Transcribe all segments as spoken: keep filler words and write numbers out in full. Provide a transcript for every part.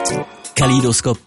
Kaléidoscope.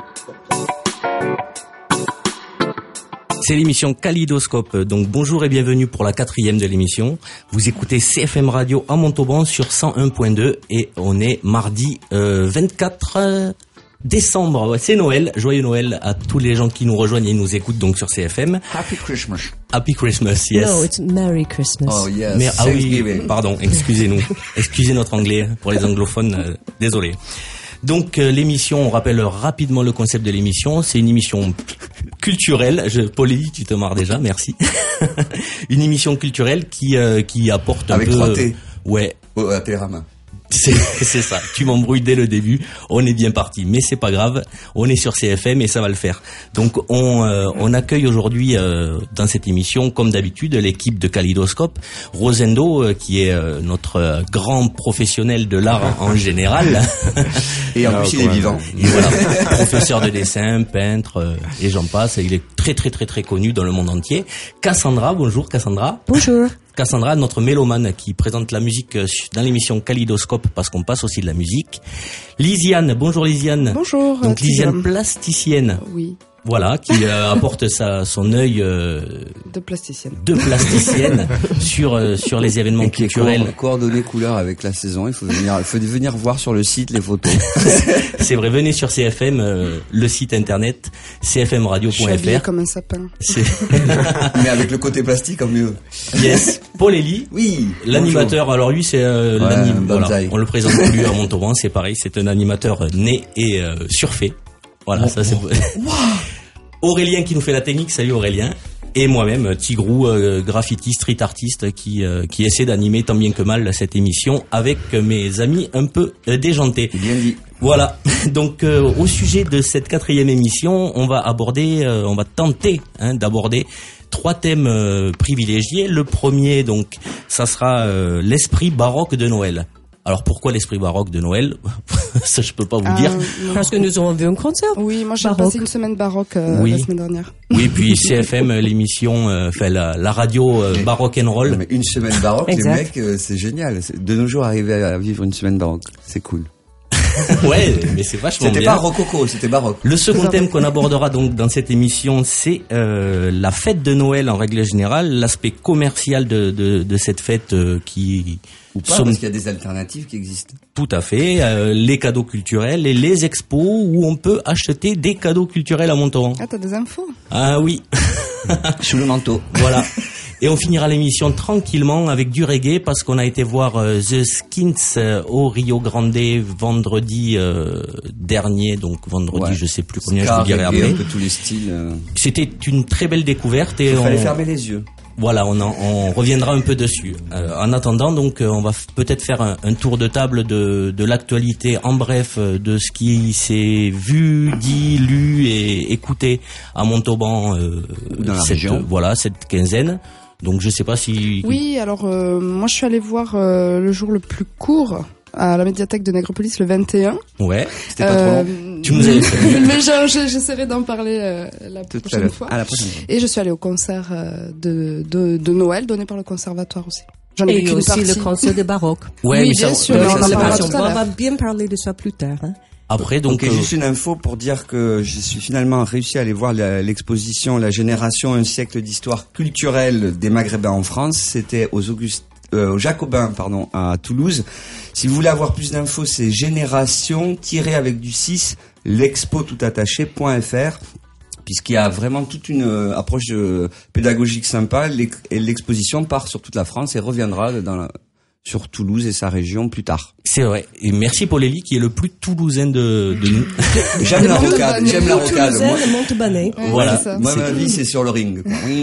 C'est l'émission Kaléidoscope. Donc bonjour et bienvenue pour la quatrième de l'émission. Vous écoutez C F M Radio à Montauban sur cent un point deux et on est mardi euh, vingt-quatre décembre. Ouais, c'est Noël. Joyeux Noël à tous les gens qui nous rejoignent et nous écoutent donc sur C F M. Happy Christmas. Happy Christmas, yes. No, it's Merry Christmas. Oh yes. Mais, ah oui, pardon, excusez-nous. Excusez notre anglais pour les anglophones. Euh, désolé. Donc euh, l'émission, on rappelle rapidement le concept de l'émission, c'est une émission culturelle, je, Paulie, tu te marres déjà, merci. Une émission culturelle qui euh, qui apporte un Avec peu... trois T. Ouais. Oh, à Télérama. C'est, c'est ça, tu m'embrouilles dès le début, on est bien parti, mais c'est pas grave, on est sur C F M et ça va le faire. Donc on euh, on accueille aujourd'hui euh, dans cette émission, comme d'habitude, l'équipe de Kaléidoscope, Rosendo, euh, qui est euh, notre euh, grand professionnel de l'art en, en général. Et en Alors, plus il est vivant. Et voilà, professeur de dessin, peintre, euh, et j'en passe, il est très très très très connu dans le monde entier. Cassandra, bonjour Cassandra. Bonjour. Cassandra, notre mélomane qui présente la musique dans l'émission Kaléidoscope parce qu'on passe aussi de la musique. Lisiane, bonjour Lisiane. Bonjour. Donc Lisiane, plasticienne. Oui. Voilà, qui euh, apporte sa, son œil euh, de plasticienne, de plasticienne sur euh, sur les événements et qui culturels. Est coordonnées couleur avec la saison. Il faut venir, il faut venir voir sur le site les photos. C'est vrai, venez sur C F M, euh, le site internet c f m radio point f r. Je suis habillée comme un sapin. C'est... Mais avec le côté plastique en mieux. Yes. Paul Elie. Oui. L'animateur. Bonjour. Alors lui, c'est euh, ouais, l'anim... voilà, on le présente plus à Montauban. C'est pareil, c'est un animateur né et euh, surfait. Voilà, oh, ça c'est. Wow. Aurélien qui nous fait la technique, salut Aurélien. Et moi-même, Tigrou, euh, graffiti, street artiste, qui euh, qui essaie d'animer tant bien que mal cette émission avec mes amis un peu euh, déjantés. Bien dit. Voilà. Donc euh, au sujet de cette quatrième émission, on va aborder, euh, on va tenter hein, d'aborder trois thèmes euh, privilégiés. Le premier, donc, ça sera euh, l'esprit baroque de Noël. Alors pourquoi l'esprit baroque de Noël? Ça je peux pas vous euh, dire. Non. Parce que nous avons vu un concert. Oui, moi j'ai baroque. passé une semaine baroque euh, oui. la semaine dernière. Oui, puis C F M, l'émission, euh, fait la, la radio euh, baroque and roll. Non, mais une semaine baroque, exact. Les mecs, euh, c'est génial. De nos jours, arriver à vivre une semaine baroque, c'est cool. Ouais, mais c'est vachement c'était bien. C'était pas rococo, c'était baroque. Le second thème qu'on abordera donc dans cette émission, c'est euh, la fête de Noël en règle générale, l'aspect commercial de, de, de cette fête euh, qui... Ou pas, sont... parce qu'il y a des alternatives qui existent. Tout à fait, euh, les cadeaux culturels et les expos où on peut acheter des cadeaux culturels à Montauban. Ah, t'as des infos? Ah oui. Sous le manteau. Voilà. Et on finira l'émission tranquillement avec du reggae parce qu'on a été voir euh, The Skins euh, au Rio Grande vendredi euh, dernier, donc vendredi, ouais. Je sais plus combien, je vous dirai après. Un peu tous les styles. Euh... C'était une très belle découverte et il on fallait fermer les yeux. Voilà, on, en, on reviendra un peu dessus. Euh, en attendant, donc, on va f- peut-être faire un, un tour de table de, de l'actualité, en bref, de ce qui s'est vu, dit, lu et écouté à Montauban euh, dans la cette, région. Voilà, cette quinzaine. Donc, je sais pas si. Oui, alors euh, moi, je suis allée voir euh, le jour le plus court à la médiathèque de Nègrepelisse le vingt et un. Ouais. C'était pas euh, trop long. Tu nous avais fait. Mais j'essaierai d'en parler euh, la Tout prochaine fois. À la prochaine fois. Et je suis allée au concert euh, de, de, de Noël donné par le conservatoire aussi. J'en ai vu aussi partie. Le concert de baroque. Ouais, oui, mais bien ça, sûr. ça, on, ça, ça, ça, ça, on va bien parler de ça plus tard. Hein. Après, donc, okay, euh... juste une info pour dire que je suis finalement réussi à aller voir la, l'exposition La Génération, un siècle d'histoire culturelle des Maghrébins en France. C'était aux August, euh, aux Jacobins, pardon, à Toulouse. Si vous voulez avoir plus d'infos, c'est génération tiré avec du six l'expo tout attaché point f r. Puisqu'il y a vraiment toute une euh, approche euh, pédagogique sympa, et l'exposition part sur toute la France et reviendra dans la, sur Toulouse et sa région plus tard. C'est vrai. Et merci Paul Elie qui est le plus toulousain de, de nous. J'aime la rocade, j'aime la rocade. Moi, le Montebanais. Ouais, voilà. Moi, ma vie, c'est sur le ring.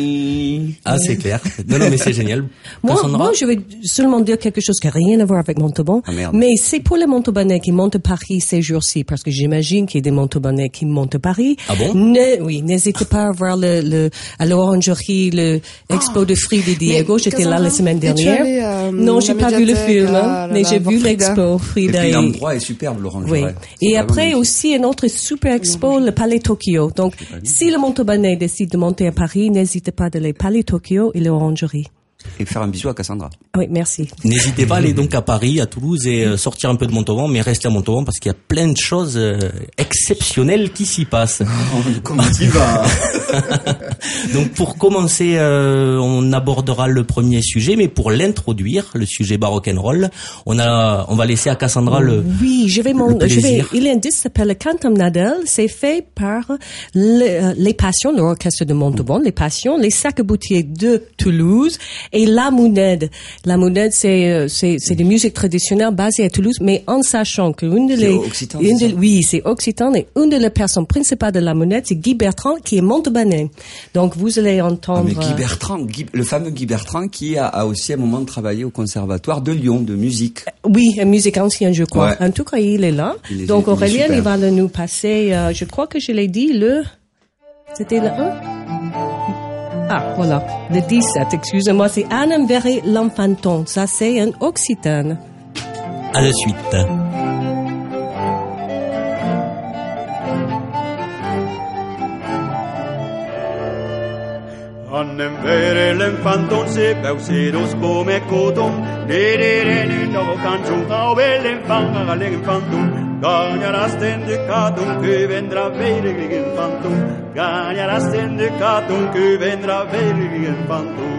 Ah, c'est clair. Non, non, mais c'est génial. Moi, moi, je vais seulement dire quelque chose qui n'a rien à voir avec Montauban. Ah, merde. Mais c'est pour les Montebanais qui montent à Paris ces jours-ci, parce que j'imagine qu'il y a des Montebanais qui montent à Paris. Ah bon? Ne, oui, n'hésitez pas à voir le, le, à l'orangerie, le expo oh. de fruits de Diego. J'étais là la semaine dernière. Allé, euh, non, j'ai pas vu le film, hein, mais j'ai vu l'expo Frida. Et puis l'endroit est superbe, l'orangerie. Oui. Et après aussi une autre super expo, le Palais Tokyo. Donc, si le Montebanais décide de monter à Paris, n'hésitez pas d'aller Palais Tokyo et l'orangerie. et faire un bisou à Cassandra. Oui, merci. N'hésitez pas à aller donc à Paris, à Toulouse et euh, sortir un peu de Montauban, mais restez à Montauban parce qu'il y a plein de choses euh, exceptionnelles qui s'y passent. Comment tu vas? Donc pour commencer, euh, on abordera le premier sujet, mais pour l'introduire, le sujet baroque and roll, on a, on va laisser à Cassandra le. Oui, je vais mon, je vais. Il y a un disque qui s'appelle le Cantamnadel. C'est fait par le, les Passions, l'orchestre de Montauban, les Passions, les Sac-Boutiers de Toulouse et la Mounède. La Mounède, c'est c'est c'est de musique traditionnelle basée à Toulouse, mais en sachant que une de les, Occitan, une c'est de, oui, c'est occitan et une de les personnes principales de la Mounède, c'est Guy Bertrand qui est montaubanais. Donc vous allez entendre. Ah, mais Guy Bertrand, Guy, le fameux Guy Bertrand qui a, a aussi à un moment travaillé au conservatoire de Lyon de musique. Oui, musique ancienne, je crois. Ouais. En tout cas, il est là. Il est- Donc il est Aurélien, super. il va le nous passer. Euh, je crois que je l'ai dit le. C'était le un. Ah, voilà, le dix-sept. Excusez-moi, c'est Annem Verré l'Enfanton. Ça, c'est un occitane. À la suite. Annem vere l'enfanton se peuseros come coton, nere no canchon, au bell'enfant, à l'enfanton, gagnerà stende caton que vendrà vere l'enfanton, gagnerà stende caton que vendrà vere l'enfanton.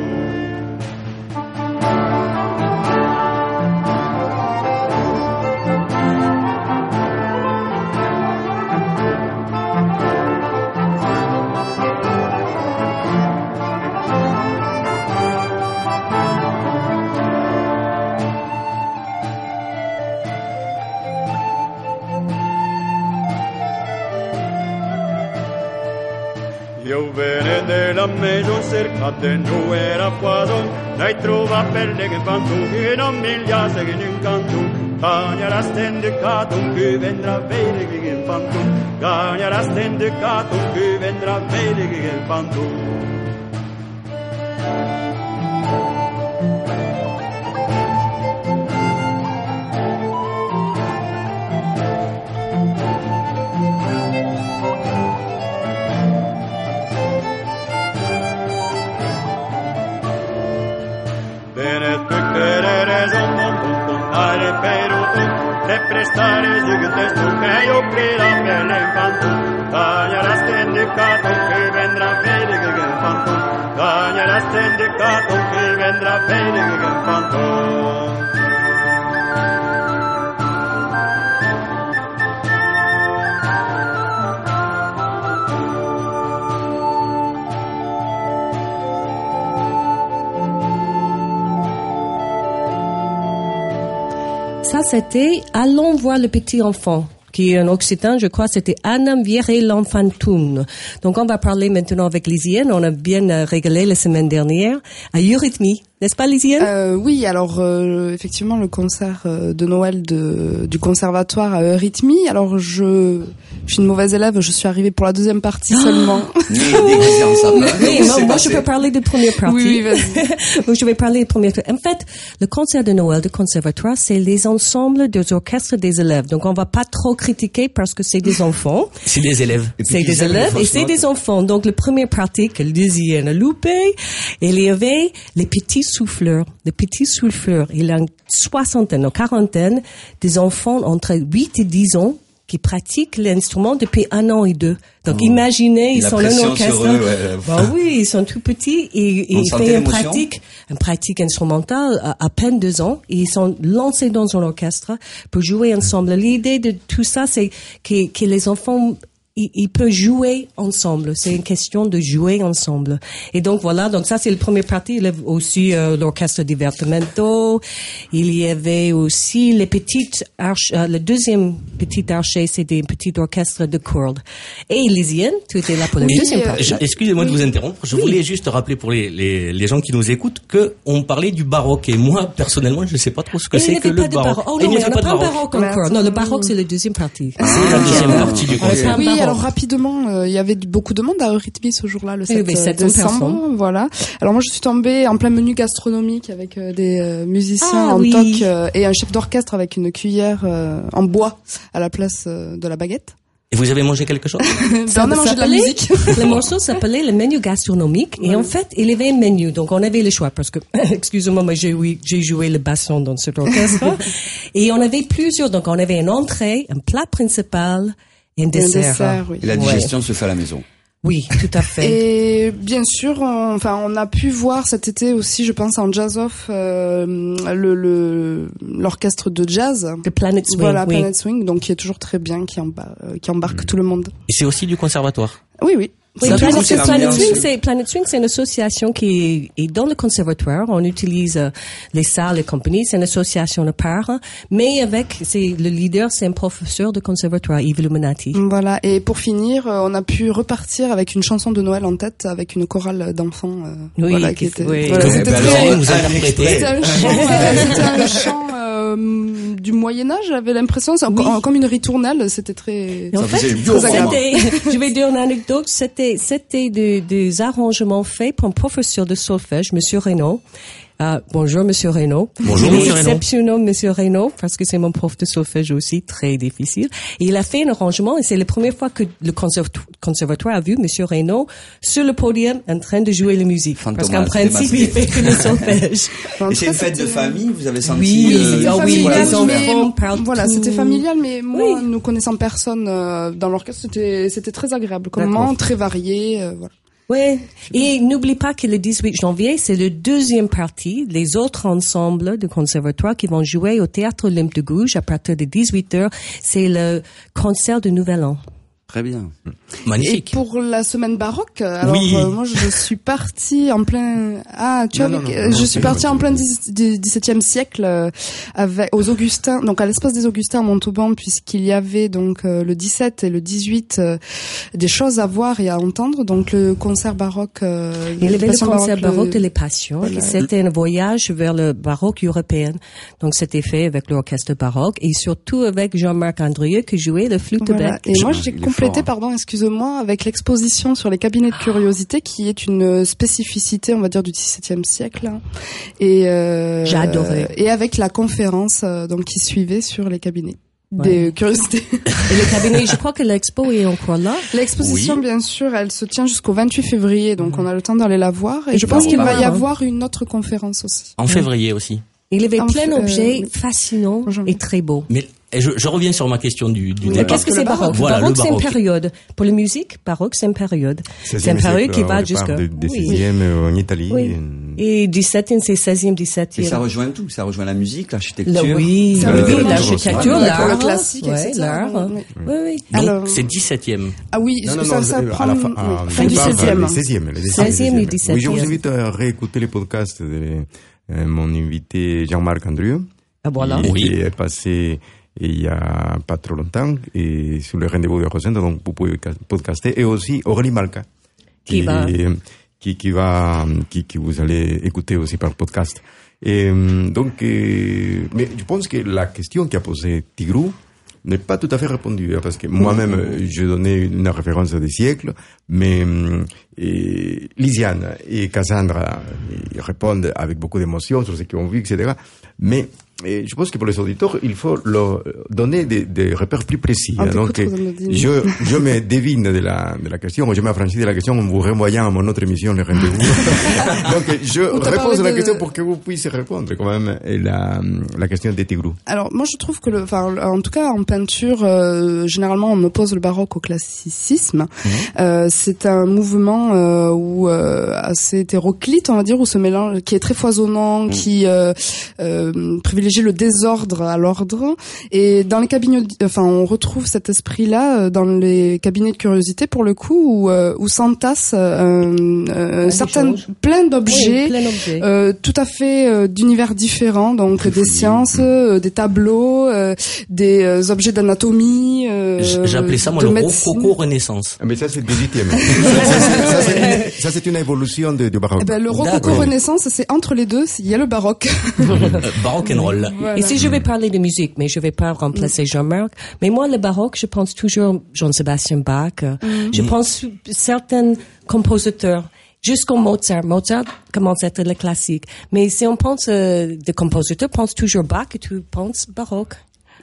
Io vene della maison cercate non era quasi, dai trova per le che fanno che non migliase che in canto, gagnerà stende caton che vendrà a vedere che fanno, gagnerà stende caton che vendrà a vedere che fanno. Prestare giugte su che io creda per l'infanto, gagnerà stendicato che vendrà a vedere che infanto, gagnerà stendicato che vendrà a vedere che infanto. Ça, c'était Allons voir le petit enfant, qui est un occitan, je crois, c'était Annem Verré l'Enfanton. Donc, on va parler maintenant avec Lisiane. On a bien euh, régalé la semaine dernière à Eurythmie. N'est-ce pas, Lisiane? Euh, oui, alors euh, effectivement le concert euh, de Noël de, du conservatoire à Eurythmie. Alors je, je suis une mauvaise élève, je suis arrivée pour la deuxième partie seulement. Né, déguisé en sapin. Oui, Comment non, c'est moi passé? je peux parler de première partie. Oui, oui, vas-y. Donc, je vais parler de première partie. En fait, le concert de Noël du conservatoire, c'est les ensembles des orchestres des élèves. Donc on va pas trop critiquer parce que c'est des enfants. C'est des élèves. Et puis C'est qu'ils des aiment les élèves et fausses c'est notes. des enfants. Donc, la première partie que Lisiane a loupé, il y avait les petits souffleurs. Les petits souffleurs. Il y a une soixantaine, une quarantaine des enfants entre huit et dix ans qui pratiquent l'instrument depuis un an et deux. Donc, Oh. imaginez, ils La sont dans pression l'orchestre. sur eux, ouais. Bah oui, ils sont tout petits et, et On ils sentait font une l'émotion. pratique, une pratique instrumentale à, à peine deux ans et ils sont lancés dans un orchestre pour jouer ensemble. L'idée de tout ça, c'est que, que les enfants ils, ils peuvent jouer ensemble. C'est une question de jouer ensemble. Et donc voilà, donc ça c'est le premier parti. Il y avait aussi euh, l'orchestre Divertimento. Il y avait aussi les petites arches. Euh, le deuxième petit archer, c'est des petits orchestres de cordes. Et Lisiane, tu étais là pour la Et, deuxième euh, partie. je- Excusez-moi de vous interrompre. Je Oui. voulais juste rappeler pour les, les, les gens qui nous écoutent que on parlait du baroque. Et moi, personnellement, je ne sais pas trop ce que Et il c'est n'y que avait le pas de baroque. baroque. Oh Et il non, n'y mais on avait n'a pas pas de un baroque. baroque encore. Non, le baroque, c'est la deuxième partie. C'est la deuxième partie du On va concert. faire un Oui, baroque. alors rapidement, euh, il y avait beaucoup de monde à Eurythmie ce jour-là, le sept Oui, oui, sept cents décembre. personnes. Voilà. Alors moi, je suis tombée en plein menu gastronomique avec euh, des euh, musiciens Ah, en oui. toc euh, et un chef d'orchestre avec une cuillère euh, en bois à la place euh, de la baguette. Et vous avez mangé quelque chose? Ça, on a mangé de la musique. Le morceau s'appelait le menu gastronomique. Et en fait, il y avait un menu. Donc, on avait le choix parce que, excusez-moi, mais j'ai, oui, j'ai joué le basson dans cet orchestre. Et on avait plusieurs. Donc, on avait une entrée, un plat principal et un dessert. Un dessert, oui. Et la digestion ouais. se fait à la maison. Oui, tout à fait. Et bien sûr, on, enfin, on a pu voir cet été aussi, je pense, en Jazz Off, euh, le, le, l'orchestre de jazz. The Planet Swing. Voilà, oui. Planet Swing, donc qui est toujours très bien, qui, embar- qui embarque mmh. tout le monde. Et c'est aussi du conservatoire. Oui, oui. Oui, Planet, c'est Planet Swing, c'est Planet Swing, c'est une association qui est dans le conservatoire. On utilise euh, les salles et compagnies. C'est une association à part, mais avec c'est le leader, c'est un professeur de conservatoire, Yves Illuminati. Voilà. Et pour finir, on a pu repartir avec une chanson de Noël en tête, avec une chorale d'enfants. Euh, oui, voilà, qui était. Oui. Voilà, c'était ben très. Alors, vous interprétez. C'était un chant. euh, c'était un chant. Euh, du Moyen Âge, j'avais l'impression, c'est oui. comme une ritournelle, c'était très, en ça fait, très agréable. Je vais dire une anecdote, c'était, c'était des, des arrangements faits par un professeur de solfège, Monsieur Reynaud. Uh, bonjour, Monsieur Reynaud. Bonjour, il Monsieur est exceptionnel, Monsieur Reynaud, parce que c'est mon prof de solfège aussi, très difficile. Et il a fait un arrangement, et c'est la première fois que le conservatoire a vu Monsieur Reynaud sur le podium en train de jouer la musique. Fantomas, parce qu'en principe, il fait que le solfège. Et c'est une fête de famille, vous avez senti? Oui, euh, ah oui, familial, les enfants mais, parlent voilà, tout. c'était familial, mais moi, Oui. nous connaissant personne euh, dans l'orchestre, c'était, c'était très agréable. Comme moment, très varié, euh, voilà. Oui, et n'oublie pas que le dix-huit janvier, c'est le deuxième partie, les autres ensembles de conservatoire qui vont jouer au Théâtre Olympe de Gouges à partir de dix-huit heures. C'est le concert de Nouvel An. Très bien. Magnifique. Et pour la semaine baroque, alors oui. euh, moi je suis partie en plein ah tu non, vois non, non, euh, non, je suis partie non, en plein dix-septième siècle euh, avec aux Augustins, donc à l'espace des Augustins à Montauban, puisqu'il y avait donc euh, le dix-sept et le dix-huit euh, des choses à voir et à entendre, donc le concert baroque euh, il y avait le concert baroque, baroque le... de les Passions, voilà. C'était un voyage vers le baroque européen, donc c'était fait avec l'orchestre baroque et surtout avec Jean-Marc Andrieux qui jouait le flûte voilà. de bec. Et moi j'ai complété, pardon, excusez-moi, avec l'exposition sur les cabinets de curiosité, qui est une spécificité, on va dire, du dix-septième siècle. Et euh, j'ai adoré. Et avec la conférence euh, donc qui suivait sur les cabinets. Ouais. Des curiosités. Et le cabinet, je crois que l'expo est encore là. L'exposition, oui. Bien sûr, elle se tient jusqu'au vingt-huit février, donc mmh. on a le temps d'aller la voir. Et, et je pense qu'il va y avoir une autre conférence aussi. En février aussi. Il y avait en plein fait, d'objets euh, fascinants et très beaux. Mais et je, je reviens sur ma question du, du oui, départ. Qu'est-ce que c'est baroque? Voilà, baroque, le c'est baroque. une période. Pour la musique, baroque, c'est une période. C'est une période qui va jusqu'à... Du seizième oui. en Italie. Oui. Et dix-septième, c'est seizième, dix-septième. Et ça rejoint tout. Ça rejoint la musique, l'architecture. Le, oui, ça oui, oui, l'architecture, l'art. Le classique, ouais, l'art. Oui, oui. oui. Donc, alors, c'est dix-septième. Ah oui, non, non, ça, non, ça euh, prend... à la fin, à, oui, fin du seizième. Le seizième. seizième et dix-septième. Oui, je vous invite à réécouter les podcasts de euh, mon invité Jean-Marc Andrieux. Ah, voilà. Qui oui. est passé il y a pas trop longtemps et sur le rendez-vous de Rosenda, donc vous pouvez podcaster, et aussi Aurélie Malka qui, qui va qui, qui va qui, qui vous allez écouter aussi par podcast. Et donc euh, mais je pense que la question qu'a posée Tigrou n'est pas tout à fait répondue, parce que moi-même je donnais une référence des siècles, mais et Lisiane et Cassandra ils répondent avec beaucoup d'émotion sur ce qu'ils ont vu, et cetera. Mais et je pense que pour les auditeurs, il faut leur donner des, des repères plus précis. Ah, donc, je, je me devine de la, de la question, je m'affranchis de la question en vous renvoyant à mon autre émission, le rendez-vous. Donc, je réponds à la de... question pour que vous puissiez répondre quand même à la, la question des Tigrou. Alors, moi, je trouve que, le, enfin, en tout cas, en peinture, euh, généralement, on oppose le baroque au classicisme. Mmh. Euh, c'est un mouvement euh, où euh, assez hétéroclite, on va dire, où ce mélange, qui est très foisonnant, mmh. qui euh, euh, privilégie le désordre à l'ordre, et dans les cabinets, enfin, on retrouve cet esprit-là dans les cabinets de curiosité pour le coup, où, euh, où s'entassent euh, euh, certaines, plein d'objets, oui, euh, tout à fait euh, d'univers différents, donc des sciences, euh, des tableaux, euh, des euh, objets d'anatomie. Euh, J'appelais ça moi le rococo renaissance. Ah, mais ça c'est le dix-huitième. ça, ça, ça, ça c'est une évolution de, de baroque. Eh ben, le rococo renaissance, c'est entre les deux, il y a le baroque. Baroque and roll. Voilà. Et si je vais parler de musique, mais je vais pas remplacer mmh. Jean-Marc, mais moi le baroque, je pense toujours Jean-Sébastien Bach, mmh. je pense certains compositeurs, jusqu'au Mozart. Mozart commence à être le classique. Mais si on pense euh, de compositeurs, pense toujours Bach et tu penses baroque.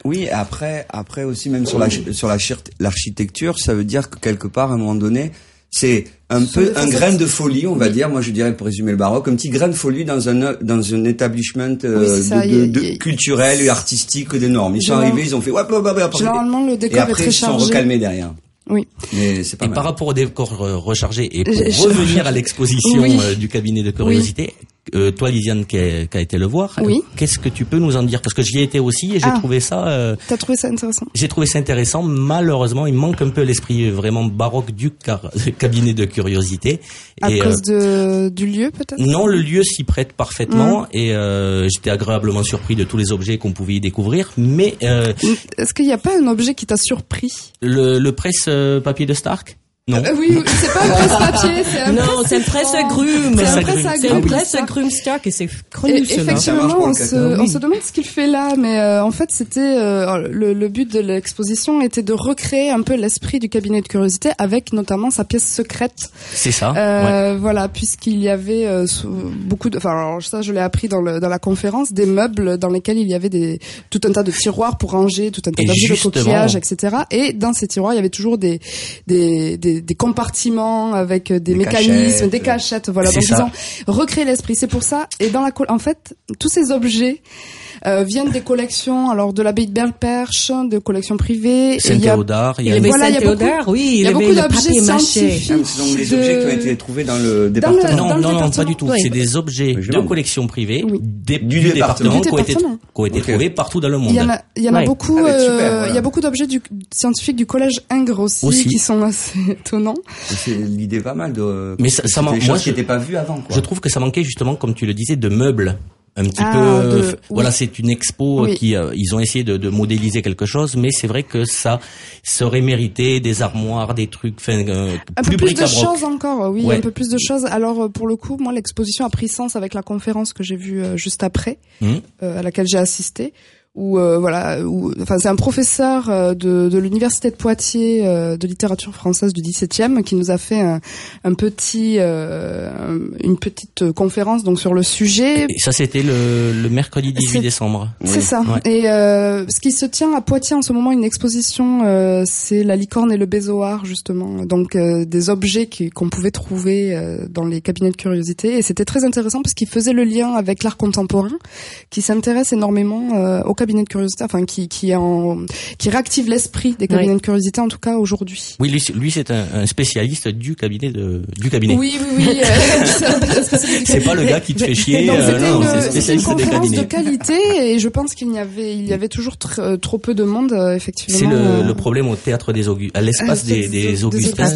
Oui, après, après aussi même sur la sur la l'architecture, ça veut dire que quelque part à un moment donné, c'est un peu un grain de folie, on va oui. dire. Moi, je dirais pour résumer le baroque, un petit grain de folie dans un dans un établissement euh, oui, ça, de, de, de culturel et artistique des normes. Ils sont arrivés, ils ont fait ouais, ouais, ouais, ouais, généralement le décor et après, est très chargé. Ils sont recalmés derrière. Oui. Mais c'est pas et mal. Par rapport au décor rechargé et pour je, revenir je... à l'exposition oui. du cabinet de curiosité, oui. euh, toi Lisiane qui a, qui a été le voir, oui. qu'est-ce que tu peux nous en dire? Parce que j'y ai été aussi et j'ai ah, trouvé ça... Euh, t'as trouvé ça intéressant? J'ai trouvé ça intéressant. Malheureusement, il manque un peu l'esprit vraiment baroque du car, cabinet de curiosité. À et, cause euh, de, du lieu peut-être? Non, le lieu s'y prête parfaitement mmh. et euh, j'étais agréablement surpris de tous les objets qu'on pouvait y découvrir. Mais euh, est-ce qu'il n'y a pas un objet qui t'a surpris? Le, le presse euh, papier de Stark? Non. Euh, oui, c'est pas un presse-papier, c'est un non, c'est un presse-agrumes. C'est un presse-agrumes. C'est un presse-agrumes Stark et c'est connu, et, effectivement, on se, oui. on se demande ce qu'il fait là, mais euh, en fait, c'était euh, le, le but de l'exposition était de recréer un peu l'esprit du cabinet de curiosité avec notamment sa pièce secrète. C'est ça. Euh, ouais. Voilà, puisqu'il y avait euh, beaucoup de, enfin, alors ça, je l'ai appris dans le dans la conférence, des meubles dans lesquels il y avait des tout un tas de tiroirs pour ranger, tout un tas d'objets de coquillages, et cetera. Et dans ces tiroirs, il y avait toujours des des des des compartiments avec des, des mécanismes, cachettes. des cachettes, voilà. Donc ils ont recréé l'esprit. C'est pour ça. Et dans la, en fait, tous ces objets euh, viennent des collections, alors de l'abbaye de Belle-Perche, de collections privées. Saint-Théodore, il y a, il y a voilà, Saint-Théodore, oui, il y a beaucoup d'objets scientifiques. Ah, ce sont des de... objets qui ont été trouvés dans le département. Dans le, non, dans le non, département. non, pas du tout. Oui. C'est des objets de collections privées oui. des, du, du département, département qui ont été, qui ont été okay. trouvés partout dans le monde. Il y en a, il y en a ouais. beaucoup. Ah, euh, super, voilà. Il y a beaucoup d'objets du, scientifiques du collège Ingres aussi, aussi. qui sont assez étonnants. C'est l'idée pas mal de. Mais ça, ça moi, moi, qui n'était pas vu avant. Quoi. Je trouve que ça manquait justement, comme tu le disais, de meubles. Un petit ah, peu, de, euh, oui. voilà, c'est une expo oui. qui, euh, ils ont essayé de, de modéliser quelque chose, mais c'est vrai que ça serait mérité des armoires, des trucs, enfin, euh, un plus peu plus de bric-à-broc. choses encore, oui, ouais. un peu plus de choses. Alors pour le coup, moi, l'exposition a pris sens avec la conférence que j'ai vue euh, juste après, mmh. euh, à laquelle j'ai assisté. Où euh, voilà, où, enfin c'est un professeur euh, de, de l'université de Poitiers euh, de littérature française du dix-septième qui nous a fait un, un petit, euh, une petite conférence donc sur le sujet. Et ça c'était le, le mercredi dix-huit décembre. C'est oui. ça. Ouais. Et euh, ce qui se tient à Poitiers en ce moment, une exposition, euh, c'est la licorne et le bézoard justement, donc euh, des objets qui, qu'on pouvait trouver euh, dans les cabinets de curiosité. Et c'était très intéressant parce qu'il faisait le lien avec l'art contemporain, qui s'intéresse énormément euh, au cabinet de curiosité, enfin qui qui en qui réactive l'esprit des cabinets oui. de curiosité en tout cas aujourd'hui. Oui, lui, lui c'est un, un spécialiste du cabinet de du cabinet. Oui, oui, oui. Euh, c'est pas le gars qui te fait chier. Donc, euh, non, c'est spécialiste une des cabinets. de qualité et je pense qu'il y avait il y avait toujours tr- trop peu de monde euh, effectivement. C'est le, euh... le problème au théâtre des Augustins, à l'espace des, des, des Augustins,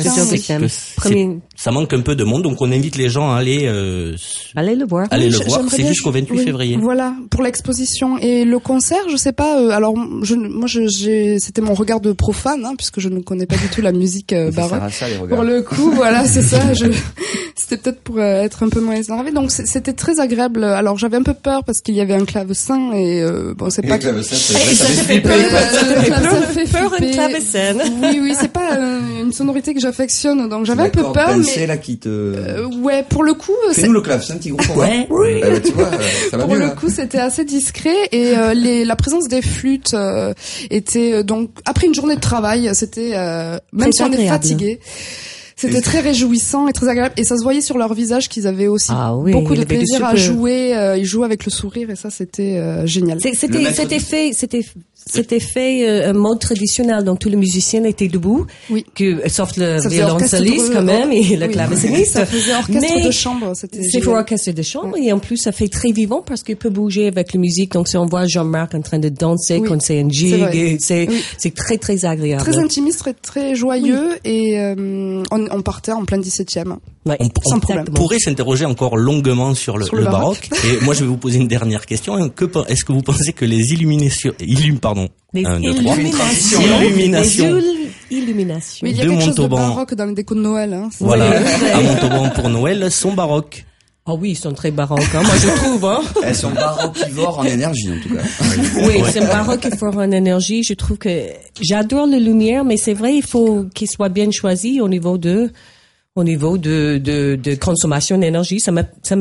ça manque un peu de monde, donc on invite les gens à aller euh, aller le voir. Aller oui, le voir. C'est jusqu'au vingt-huit oui, février. Voilà pour l'exposition et le concert. Je sais pas. Euh, alors je, moi, je, j'ai, c'était mon regard de profane, hein, puisque je ne connais pas du tout la musique euh, baroque. Ça, pour le coup, voilà, c'est ça. Je, c'était peut-être pour euh, être un peu moins énervé. Donc c'était très agréable. Alors j'avais un peu peur parce qu'il y avait un clavecin et euh, bon, c'est et pas. Le clavecin, c'est vrai, ça fait peur. Ça fait peur un clavecin. Oui, oui, c'est pas euh, une sonorité que j'affectionne. Donc j'avais un peu peur, mais là qui te. Euh, ouais, pour le coup. Fais-nous le clavecin, petit groupe. Ouais. Oui. Euh, tu vois, ça va pour mieux, le là. coup, c'était assez discret et euh, les, la présence des flûtes euh, était euh, donc après une journée de travail, c'était euh, même si on est fatigué. C'était très réjouissant et très agréable et ça se voyait sur leur visage qu'ils avaient aussi ah oui, beaucoup de plaisir à jouer. Euh, ils jouaient avec le sourire et ça c'était euh, génial. C'est, c'était, c'était fait, c'était, c'était fait euh, un mode traditionnel. Donc tous les musiciens étaient debout, oui. que sauf le ça violoncelliste quand même et le oui. claveciniste. Ça faisait orchestre Mais de chambre. C'était c'est pour orchestre de chambre ouais. Et en plus ça fait très vivant parce qu'il peut bouger avec la musique. Donc si on voit Jean-Marc en train de danser oui. quand c'est un jig, c'est, c'est, oui. c'est très très agréable. Très intimiste, très très joyeux oui. Et euh, on, on partait en plein dix-septième. Ouais, on, on pourrait s'interroger encore longuement sur le, sur le, le baroque. baroque. Et moi, je vais vous poser une dernière question. Que, est-ce que vous pensez que les illuminations, illum, pardon, les un, deux, illuminations, illuminations, les illuminations oui, il y a de quelque Montauban, chose de baroque dans les décos de Noël. Hein, voilà, à Montauban pour Noël, sont baroques. Ah oh oui, ils sont très baroques, hein, moi je trouve. Hein. Elles sont baroquivores en énergie, en tout cas. Oui, c'est baroquivore en énergie. Je trouve que j'adore la lumière, mais c'est vrai, il faut qu'il soit bien choisi au niveau de, au niveau de, de, de consommation d'énergie. Ça me, ça me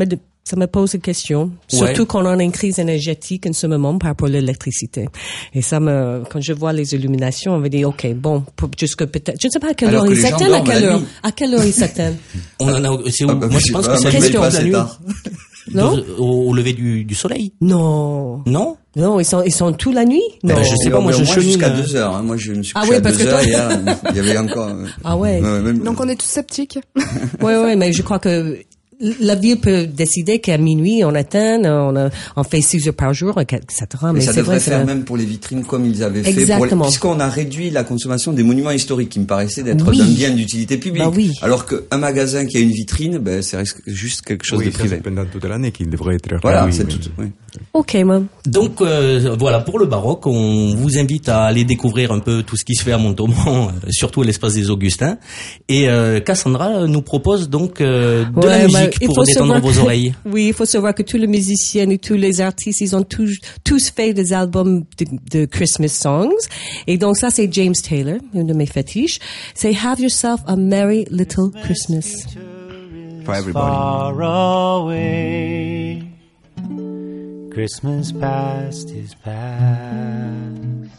Ça me pose une question. Surtout Ouais. qu'on a une crise énergétique en ce moment par rapport à l'électricité. Et ça me, quand je vois les illuminations, on me dit, OK, bon, pour- jusque peut-être, je ne sais pas à quelle Alors heure que ils les gens s'éteignent, à dorment quelle la heure, nuit. à quelle heure ils s'éteignent. On en a, c'est où, Ah bah, moi je je sais pense pas, que moi, c'est je le vais pas de la assez nuit. tard. Non? Au, au lever du, du soleil. Non. Non? Non, ils sont, ils sont toute la nuit? Non. Ben, je sais pas, moi, je au moins chemine, jusqu'à euh, deux heures. Hein. Moi, je me suis Ah couché ouais, à parce deux que heures toi- hier. Il y avait encore. euh, Ah ouais. ouais, même- Donc on est tous sceptiques. Ouais, ouais, mais je crois que la ville peut décider qu'à minuit, on éteint, on, a- on fait six heures par jour, et cetera. Mais Mais ça c'est devrait vrai, c'est faire vrai. même pour les vitrines comme ils avaient fait. Pour les- Exactement. puisqu'on a réduit la consommation des monuments historiques qui me paraissait d'être Oui. d'un bien d'utilité publique. Bah oui. Alors qu'un magasin qui a une vitrine, ben, c'est juste quelque chose Oui, de ça, privé. c'est pendant toute l'année qu'il devrait être Voilà, réduit, c'est mais- tout. Oui. OK, moi. Donc euh, voilà, pour le baroque, on vous invite à aller découvrir un peu tout ce qui se fait à Montauban, euh, surtout à l'espace des Augustins. Et euh, Cassandra nous propose donc euh, de la Ouais, musique bah, il pour faut détendre savoir vos que- oreilles. Oui, il faut savoir que tous les musiciens et tous les artistes, ils ont tous, tous fait des albums de, de Christmas songs. Et donc ça, c'est James Taylor, une de mes fétiches. C'est Have Yourself a Merry Little Christmas. For everybody. Far away, Christmas past is past.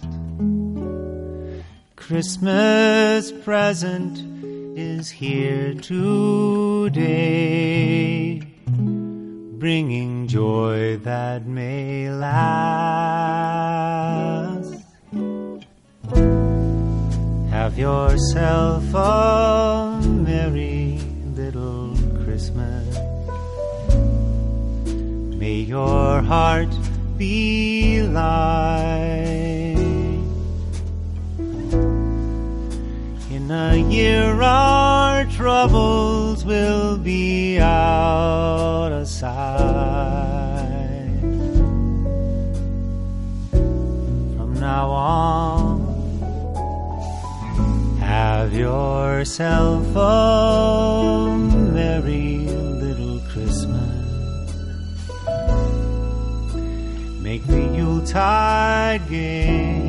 Christmas present is here today, bringing joy that may last. Have yourself a merry little Christmas. May your heart be light. In a year our troubles will be out of sight. From now on, have yourself a merry little Christmas. Make the Yuletide gay.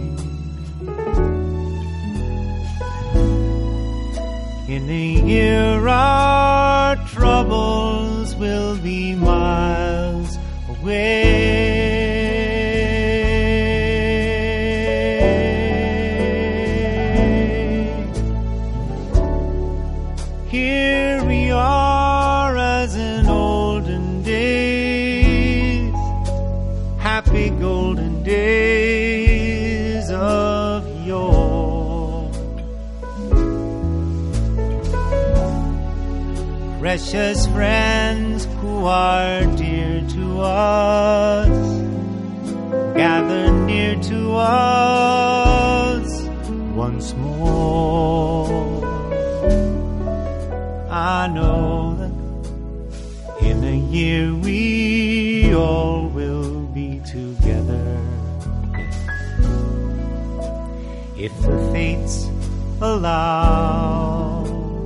In a year our troubles will be miles away. Here we are as in olden days, happy golden days of yore. Precious friends who are dear to us, gather near to us once more. I know that in a year we all will be together, if the fates allow.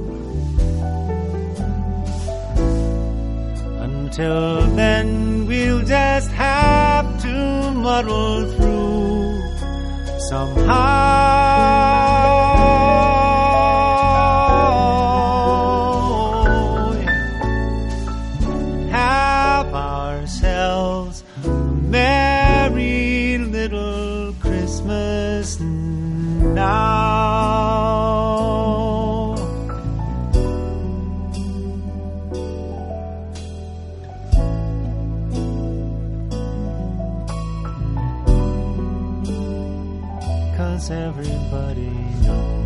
Until then we'll just have to muddle through somehow. Have ourselves a merry little Christmas now. Cause everybody knows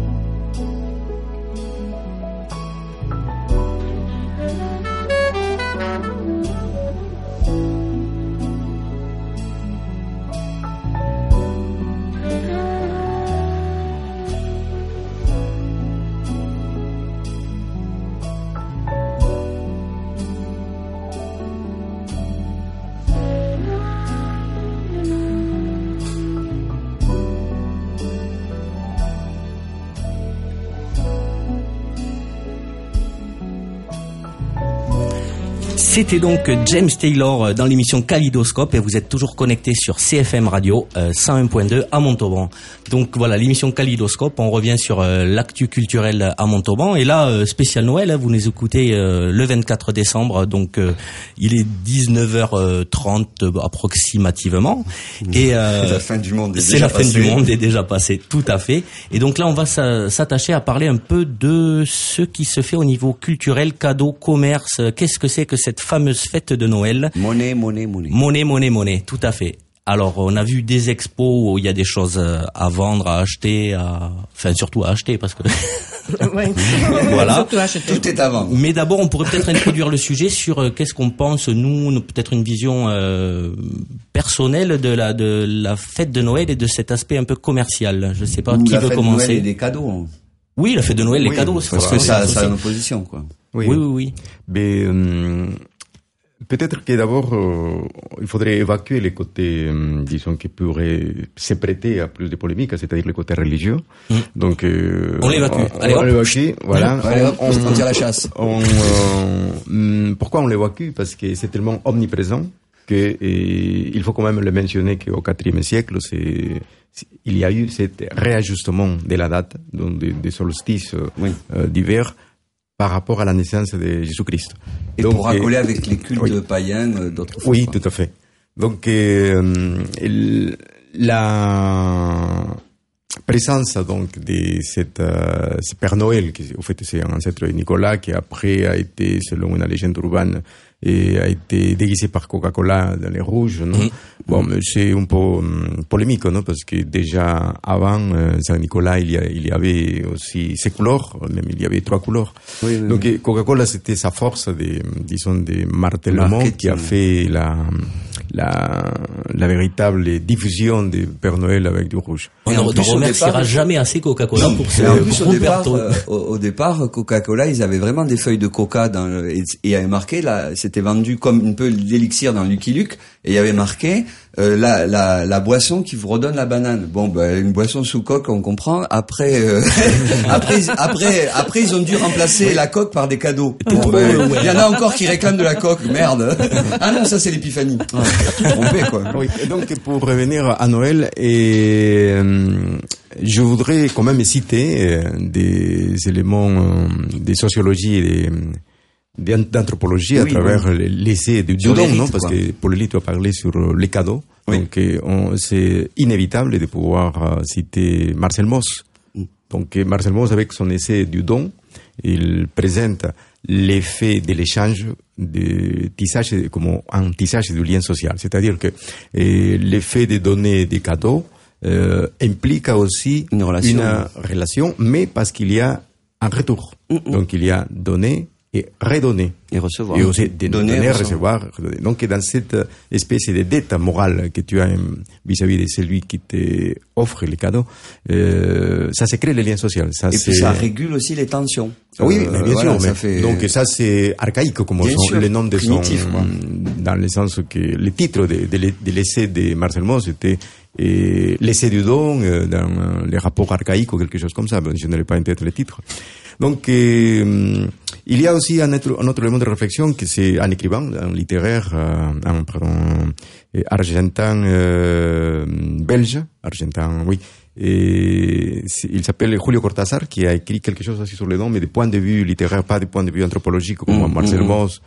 C'était donc James Taylor dans l'émission Kaléidoscope et vous êtes toujours connectés sur C F M Radio euh, cent un point deux à Montauban. Donc voilà, l'émission Kaléidoscope, on revient sur euh, l'actu culturel à Montauban et là, euh, spécial Noël, hein, vous nous écoutez euh, le vingt-quatre décembre, donc euh, il est dix-neuf heures trente euh, approximativement. Et euh, c'est la fin du monde est c'est déjà la fin passée. du monde est déjà passée, tout à fait. Et donc là, on va s'attacher à parler un peu de ce qui se fait au niveau culturel, cadeaux, commerce. Qu'est-ce que c'est que cette fameuse fête de Noël? Monnaie, monnaie, monnaie. Monnaie, monnaie, monnaie, tout à fait. Alors, on a vu des expos où il y a des choses à vendre, à acheter, à... enfin surtout à acheter parce que Ouais. voilà. Tout est à vendre. Mais d'abord, on pourrait peut-être introduire le sujet sur euh, qu'est-ce qu'on pense nous, nous, peut-être une vision euh, personnelle de la de la fête de Noël et de cet aspect un peu commercial. Je sais pas Ou qui la veut fête de commencer. Noël et des cadeaux. Oui, la fête de Noël, les Oui, cadeaux, parce c'est Parce que forcément ça, aussi. ça a une opposition, quoi. Oui, oui, oui. Mais euh, peut-être que d'abord, euh, il faudrait évacuer les côtés, euh, disons, qui pourraient se prêter à plus de polémiques, c'est-à-dire les côtés religieux. Mm. Donc, euh, On l'évacue. On, Allez, on hop. l'évacue, voilà. Allez, hop, on se tire la chasse. on, euh, hum, pourquoi on l'évacue? Parce que c'est tellement omniprésent que et, il faut quand même le mentionner qu'au quatrième siècle, c'est, c'est- il y a eu cet réajustement de la date, donc des, des solstices euh, Oui. euh, d'hiver par rapport à la naissance de Jésus-Christ. Et Donc, pour raccoler euh, avec les cultes oui. païens euh, d'autrefois. Oui, quoi. tout à fait. Donc, euh, il- la présence donc de cette, euh, ce Père Noël, qui au fait c'est un ancêtre de Nicolas, qui après a été, selon une légende urbaine, et a été déguisé par Coca-Cola dans les rouges, non? Mhm. Bon, mais c'est un peu hum, polémique, non? Parce que déjà avant euh, Saint-Nicolas, il y, a, il y avait aussi ses couleurs, même il y avait trois couleurs. Oui, oui, Donc oui. Coca-Cola, c'était sa force, de, disons, de martèlement Marketing. qui a fait la, la, la véritable diffusion de Père Noël avec du rouge. On Et ne en plus, au remerciera départ- jamais assez Coca-Cola pour ce Et en plus, au gros départ, berceau. euh, au, au départ, Coca-Cola, ils avaient vraiment des feuilles de coca dans le, et, et il y avait marqué, là, c'était vendu comme un peu l'élixir dans Lucky Luke, et il y avait marqué, euh, la, la, la boisson qui vous redonne la banane. Bon, ben, une boisson sous coque, on comprend. Après, euh, après, ils- après, après, ils ont dû remplacer la coque par des cadeaux. Bon, ben, il y en a encore qui réclament de la coque, merde. Ah non, ça c'est l'épiphanie. Ah, tout trompé, quoi. Oui, et donc pour revenir à Noël, et, euh, je voudrais quand même citer euh, des éléments euh, de sociologie et des, des- d'anthropologie à Oui, travers l'essai du Sur les don, non? rites, Parce quoi. que Paul-Élie, tu as parlé sur euh, les cadeaux. Oui. Donc euh, on- c'est inévitable de pouvoir euh, citer Marcel Mauss. Mm. Donc euh, Marcel Mauss, avec son essai du don, il présente l'effet de l'échange de tissage comme un tissage du lien social. C'est-à-dire que euh, l'effet de donner des cadeaux euh, implique aussi Une relation. une relation, mais parce qu'il y a un retour. Mm-mm. Donc il y a donner et redonner. Et recevoir. Et aussi de Donner, donner, recevoir. recevoir, redonner. Donc dans cette espèce de dette morale que tu as euh, vis-à-vis de celui qui te offre les cadeaux, euh, ça se crée le lien social. Ça, Et puis c'est- ça régule aussi les tensions. oui, Euh, mais bien voilà, sûr. ça Mais fait- Donc ça c'est archaïque comme Bien sont sûr, les noms de son, primitif, quoi. dans le sens que le titre de, de, l'e- de l'essai de Marcel Mauss était euh, l'essai du don euh, dans euh, les rapports archaïques ou quelque chose comme ça. Bon, je n'ai pas en tête le titre. Donc euh, il y a aussi un autre, un autre élément de réflexion que c'est un écrivain, un littéraire, euh, un pardon, euh, argentin euh, belge, argentin, oui. Et c'est- il s'appelle Julio Cortázar, qui a écrit quelque chose aussi sur les dons, mais du point de vue littéraire, pas du point de vue anthropologique, comme Mm, Marcel mm, mm. Mauss.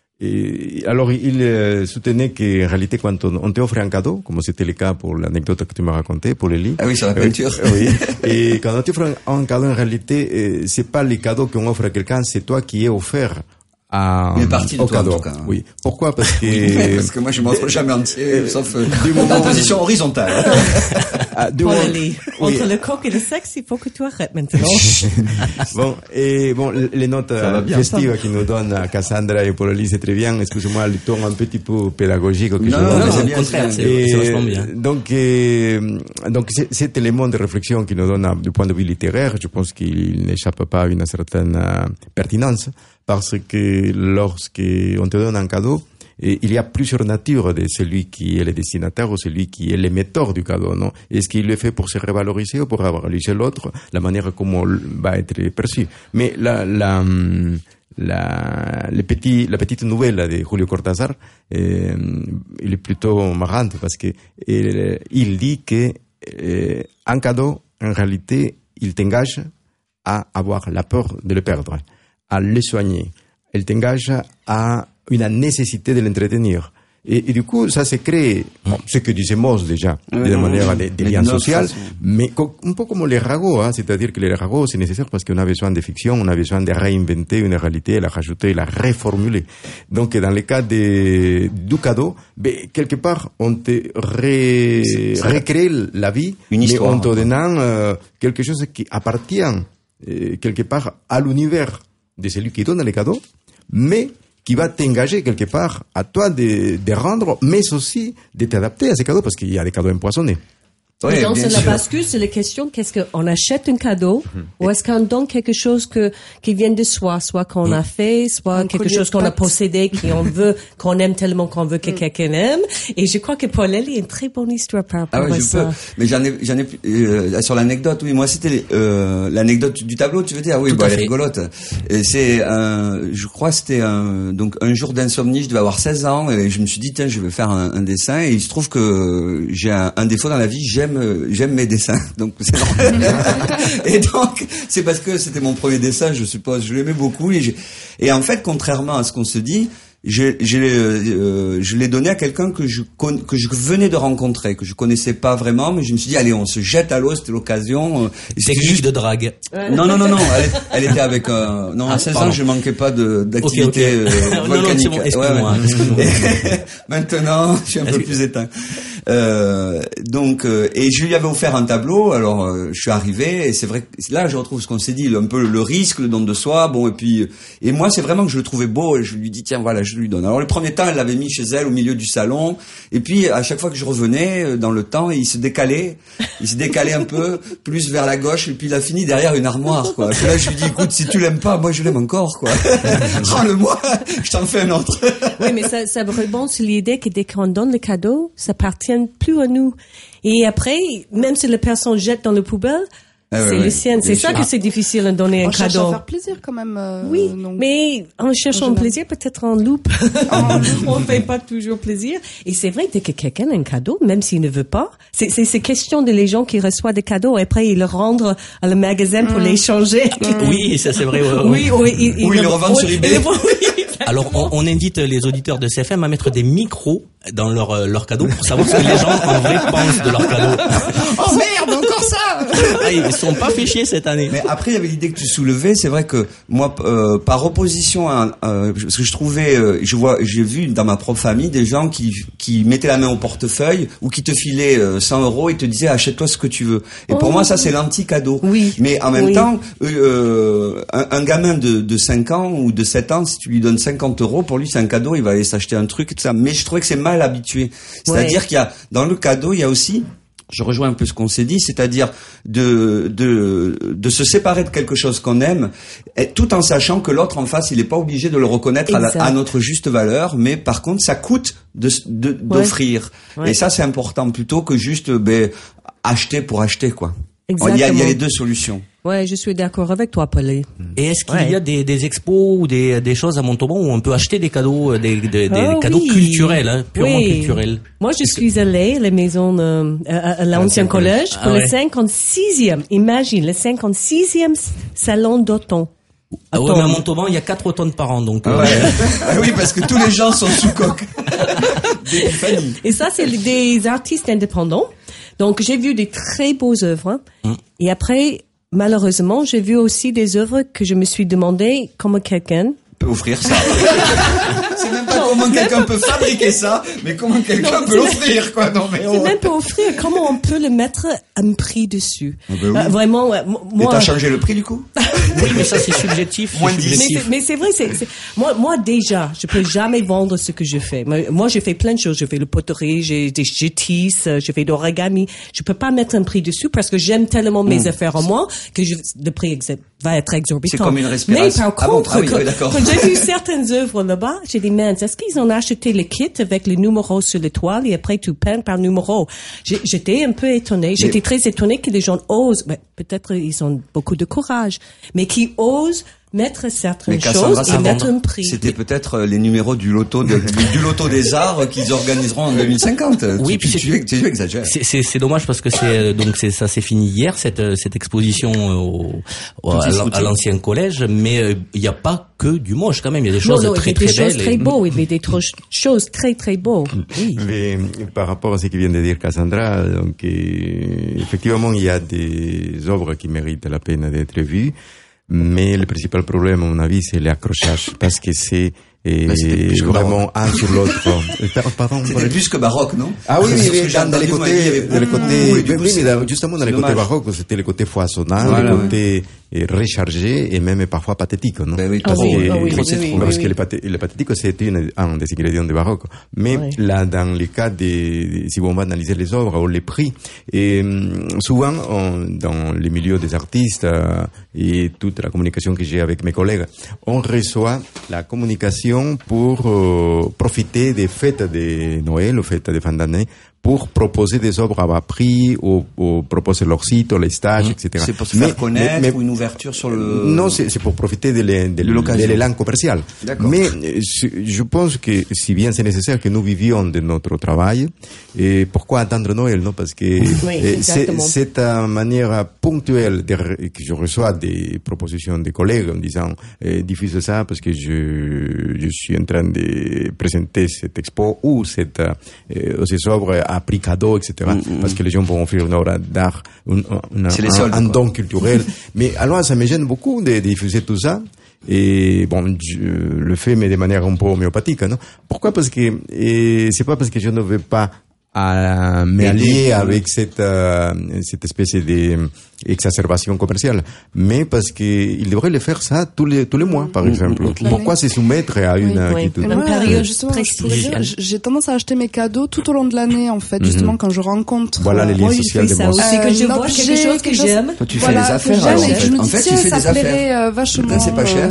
Et alors, il euh, soutenait qu'en réalité, quand on, on te offre un cadeau, comme c'était le cas pour l'anecdote que tu m'as racontée, pour Lélie. Ah oui, sur la Oui, peinture. oui. Et quand on t'offre un, un cadeau, en réalité, euh, c'est pas le cadeau qu'on offre à quelqu'un, c'est toi qui es offert à, Une partie de au toi, en cadeau. tout cas. Oui. Pourquoi? Parce que, Parce que moi, je m'offre jamais entier, sauf euh, du moment en où- position horizontale. ah, du Oh, moment- Lily, oui. entre le coq et le sexe, il faut que tu arrêtes maintenant. Bon, et bon, les notes Ça va euh, bien, festives qui nous donnent à Cassandra et Paul-Élie, c'est très bien. Excusez-moi, le ton un petit peu pédagogique. que Non, je non, donne. mais Non, c'est au bien, contraire, c'est c'est Et c'est vachement bien. donc, euh, donc c'est- cet élément de réflexion qui nous donne euh, du point de vue littéraire, je pense qu'il n'échappe pas à une certaine euh, pertinence, parce que lorsqu'on te donne un cadeau, et il y a plusieurs natures de celui qui est le destinataire ou celui qui est l'émetteur du cadeau, non? Est-ce qu'il le fait pour se revaloriser ou pour revaloriser l'autre, la manière comment va être perçu? Mais la, la, hum, la, le petit, la petite nouvelle de Julio Cortázar, euh, il est plutôt marrante parce que il, il dit que euh, un cadeau, en réalité, il t'engage à avoir la peur de le perdre, à le soigner. Il t'engage à une nécessité de l'entretenir. Et, et du coup, ça se crée, bon, ce que disait Mauss déjà, oui, de oui, manière oui. de, de lien social, mais co- un peu comme les ragots, hein, c'est-à-dire que les ragots, c'est nécessaire parce qu'on a besoin de fiction, on a besoin de réinventer une réalité, la rajouter, la reformuler. Donc, dans le cas de, du cadeau, ben, quelque part, on te ré, recrée la vie, une mais histoire, en te quoi. donnant euh, quelque chose qui appartient euh, quelque part à l'univers de celui qui donne les cadeaux, mais qui va t'engager quelque part à toi de, de rendre, mais aussi de t'adapter à ces cadeaux, parce qu'il y a des cadeaux empoisonnés. Oui, Et donc, bien c'est la sûr. bascule, c'est la question, qu'est-ce qu'on achète un cadeau, ou est-ce qu'on donne quelque chose que, qui vient de soi, soit qu'on a fait, soit Un quelque collier chose de qu'on a pâtes. possédé, qu'on veut, qu'on aime tellement qu'on veut que quelqu'un aime. Et je crois que Paulelle a une très bonne histoire par rapport Ah ouais, à je ça. peux. Mais j'en ai, j'en ai euh, sur l'anecdote. Oui, moi c'était euh, l'anecdote du tableau. Tu veux dire? Oui, Tout bah, à elle est fait. rigolote. Et c'est, un, je crois, c'était un, donc un jour d'insomnie. Je devais avoir seize ans et je me suis dit tiens, je vais faire un, un dessin. Et il se trouve que j'ai un, un défaut dans la vie. J'aime, j'aime mes dessins. Donc c'est normal. Et donc c'est parce que c'était mon premier dessin, je suppose. Je l'aimais beaucoup et, j'ai- et en fait, contrairement à ce qu'on se dit. Je, je, l'ai, euh, je l'ai donné à quelqu'un que je con, que je venais de rencontrer, que je connaissais pas vraiment, mais je me suis dit allez, on se jette à l'eau, c'était l'occasion. euh, et c'était Technique juste de drague. non non non non, elle, elle était avec euh, non Ah, à seize ans, pardon. je manquais pas de d'activité Ok, ok. euh, Non, non, volcanique. c'est bon, excuse-moi, excuse-moi. Et maintenant, je suis un peu Est-ce que- plus éteint. Euh, donc euh, et je lui avais offert un tableau. Alors euh, je suis arrivé et c'est vrai que là je retrouve ce qu'on s'est dit, un peu le risque, le don de soi. Bon et puis et moi c'est vraiment que je le trouvais beau et je lui dis tiens voilà je lui donne. Alors le premier temps elle l'avait mis chez elle au milieu du salon et puis à chaque fois que je revenais euh, dans le temps il se décalait, il se décalait un peu plus vers la gauche et puis il a fini derrière une armoire quoi. Puis là je lui dis écoute si tu l'aimes pas moi je l'aime encore quoi. Rends-le-moi, je t'en fais un autre. Oui, mais ça, ça rebond sur l'idée que dès qu'on donne le cadeau, ça appartient plus à nous. Et après, même si la personne jette dans le poubelle, Ah ouais, c'est ouais, le sien. C'est bien ça sûr. que c'est difficile de donner un On cherche à cadeau. faire plaisir quand même. euh, Oui, donc. mais en cherchant En le général. plaisir, peut-être en loupe. On ne fait pas toujours plaisir. Et c'est vrai, dès que quelqu'un a un cadeau, même s'il ne veut pas, c'est, c'est, c'est question de les gens qui reçoivent des cadeaux et après ils le rendent à le magasin pour les changer. Oui, ça c'est vrai. ouais, ouais. Oui, oui, ils, Ou ils le revendent sur eBay. Alors, on, on invite les auditeurs de C F M à mettre des micros dans leur euh, leur cadeau pour savoir ce que les gens en vrai pensent de leur cadeau. Oh merde, encore ça. Ah, ils sont pas fait chier cette année. Mais après, il y avait l'idée que tu soulevais. C'est vrai que moi, euh, par opposition à, euh, parce que je trouvais, euh, je vois, j'ai vu dans ma propre famille des gens qui qui mettaient la main au portefeuille ou qui te filaient euh, cent euros et te disaient achète-toi ce que tu veux. Et pour Oh. moi, ça c'est l'anti-cadeau. Oui. Mais en même Oui. temps, euh, un, un gamin de de cinq ans ou de sept ans, si tu lui donnes cinquante euros, pour lui c'est un cadeau, il va aller s'acheter un truc et tout ça. Mais je trouvais que c'est mal habitué. C'est-à-dire Ouais. qu'il y a dans le cadeau, il y a aussi je rejoins un peu ce qu'on s'est dit, c'est-à-dire de de de se séparer de quelque chose qu'on aime, et tout en sachant que l'autre en face, il n'est pas obligé de le reconnaître à, la- Exact. à notre juste valeur, mais par contre, ça coûte de de- d'offrir. Ouais. Et ça, c'est important plutôt que juste ben acheter pour acheter quoi. Exactement. Il y a, il y a les deux solutions. Ouais, je suis d'accord avec toi, Pauline. Et est-ce qu'il Ouais. y a des, des expos ou des, des choses à Montauban où on peut acheter des cadeaux, des, des, des Ah cadeaux oui. culturels, hein, purement Oui. culturels? Moi, je suis allée à la maison, euh, à, à l'ancien collège pour Ah le ouais. cinquante-sixième. Imagine, le cinquante-sixième salon d'automne. Ah ouais, mais à Montauban, il y a quatre automnes par an, donc. euh, Ouais. Ah oui, parce que tous les gens sont sous coque. D'épiphanie. Et ça, c'est des artistes indépendants. Donc, j'ai vu des très beaux œuvres. Mm. Et après, malheureusement, j'ai vu aussi des œuvres que je me suis demandé comment quelqu'un Peut offrir ça. C'est même pas comment quelqu'un peut fabriquer ça, mais comment quelqu'un Non, peut c'est- l'offrir quoi. Non mais c'est oh. même pas offrir, comment on peut le mettre à un prix dessus. Ah ben oui. Euh, vraiment, ouais, m- Et moi. t'as changé le prix du coup? Oui, mais ça, c'est subjectif. Moins c'est dix. Mais subjectif. c'est, mais c'est vrai, c'est, c'est- moi, moi déjà, je peux jamais vendre ce que je fais. Moi, moi, je fais plein de choses. Je fais le poterie, j'ai des je tisse, je fais d'origami. Je peux pas mettre un prix dessus parce que j'aime tellement mes affaires en moi que je, le prix exa- va être exorbitant. C'est comme une respiration. Mais par Ah bon? contre, Ah oui, quand, oui, d'accord. quand j'ai vu certaines œuvres là-bas, j'ai dit, man, est-ce qu'ils ont acheté le kit avec le numéro sur le toile et après tu peins par numéro? J'ai- J'étais un peu étonnée. J'étais très étonnée que les gens osent, ben, peut-être ils ont beaucoup de courage, mais qui osent mettre certaines Mais Cassandra, choses et ça mettre vendre. un prix. C'était peut-être les numéros du loto de, du loto des arts qu'ils organiseront en deux mille cinquante. Oui, tu, puis tu, tu, tu exagères. C'est, c'est, c'est dommage parce que c'est donc c'est ça s'est fini hier cette cette exposition au, au à, à l'ancien collège, mais il n'y a pas que du moche quand même. Il y a des choses non, non, très il y avait très des choses belles. très et... beaux, il y avait des tro- choses très très beaux. Oui. Mais par rapport à ce que vient de dire Cassandra, donc euh, effectivement il y a des œuvres qui méritent la peine d'être vues, mais le principal problème à mon avis c'est l'accrochage parce que c'est et vraiment un sur l'autre. Pardon, c'est plus que baroque, non? Ah oui, oui, oui dans, dans les côtés, dans les côtés, oui, oui, mais dans, justement dans les côtés baroques, c'était le côté foisonnant, voilà, le côté oui. rechargé et même parfois pathétique, non? Ben oui, parce ah oui, que, ah oui, parce, oui, oui, parce oui, que oui. le, pathé, le pathétique c'était une, un des ingrédients du baroque. Mais oui. là, dans les cas de, si on va analyser les œuvres ou les prix, et souvent on, dans les milieux des artistes euh, et toute la communication que j'ai avec mes collègues, on reçoit la communication pour euh, profiter des fêtes de Noël, aux fêtes de fin d'année, pour proposer des œuvres à bas prix, ou, ou proposer leur site, les stages, mmh. et cetera. C'est pour se mais, faire connaître mais, mais, ou une ouverture sur le... Non, c'est, c'est pour profiter de, l'é, de, de, de l'élan commercial. D'accord. Mais je pense que si bien c'est nécessaire que nous vivions de notre travail, et pourquoi attendre Noël, non? Parce que oui, c'est, c'est une manière ponctuelle de, que je reçois des propositions des collègues en disant eh, diffuse ça parce que je, je suis en train de présenter cette expo ou cette, eh, ces œuvres à prix cadeau, et cetera. Mm-hmm. Parce que les gens vont offrir une œuvre d'art, un, un, soldes, un don culturel. Mais alors, ça me gêne beaucoup de, de diffuser tout ça. Et bon, je le fais, mais de manière un peu homéopathique, non? Pourquoi? Parce que et c'est pas parce que je ne veux pas à m'allier avec cette euh, cette espèce de exacerbation commerciale, mais parce que il devrait le faire ça tous les tous les mois, par exemple. Oui. Pourquoi se soumettre à une oui, oui. attitude? Moi, période justement, je dire, j'ai tendance à acheter mes cadeaux tout au long de l'année, en fait, justement mm-hmm. quand je rencontre. Voilà les liens moi, sociaux de moi. C'est que je euh, vois quelque chose que j'aime. Toi, tu voilà, fais des affaires. Alors, en fait, je me dis, en fait tiens, tu fais ça des affaires. plairait euh, vachement. Putain, c'est pas cher.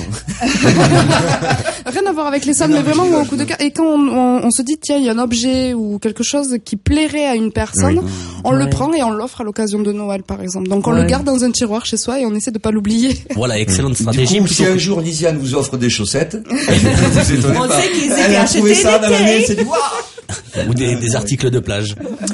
Rien à voir avec les sommes, mais vraiment au coup de cœur. Et quand on, on, on se dit, tiens, il y a un objet ou quelque chose qui plairait à une personne, oui. on ouais. le prend et on l'offre à l'occasion de Noël, par exemple. Donc on ouais. le garde dans un tiroir chez soi et on essaie de pas l'oublier. Voilà, excellente stratégie. Du coup, si un jour Lisiane vous offre des chaussettes, on sait qu'ils elle a trouvé ça dans l'année, c'est du waouh. Ou des, des articles de plage.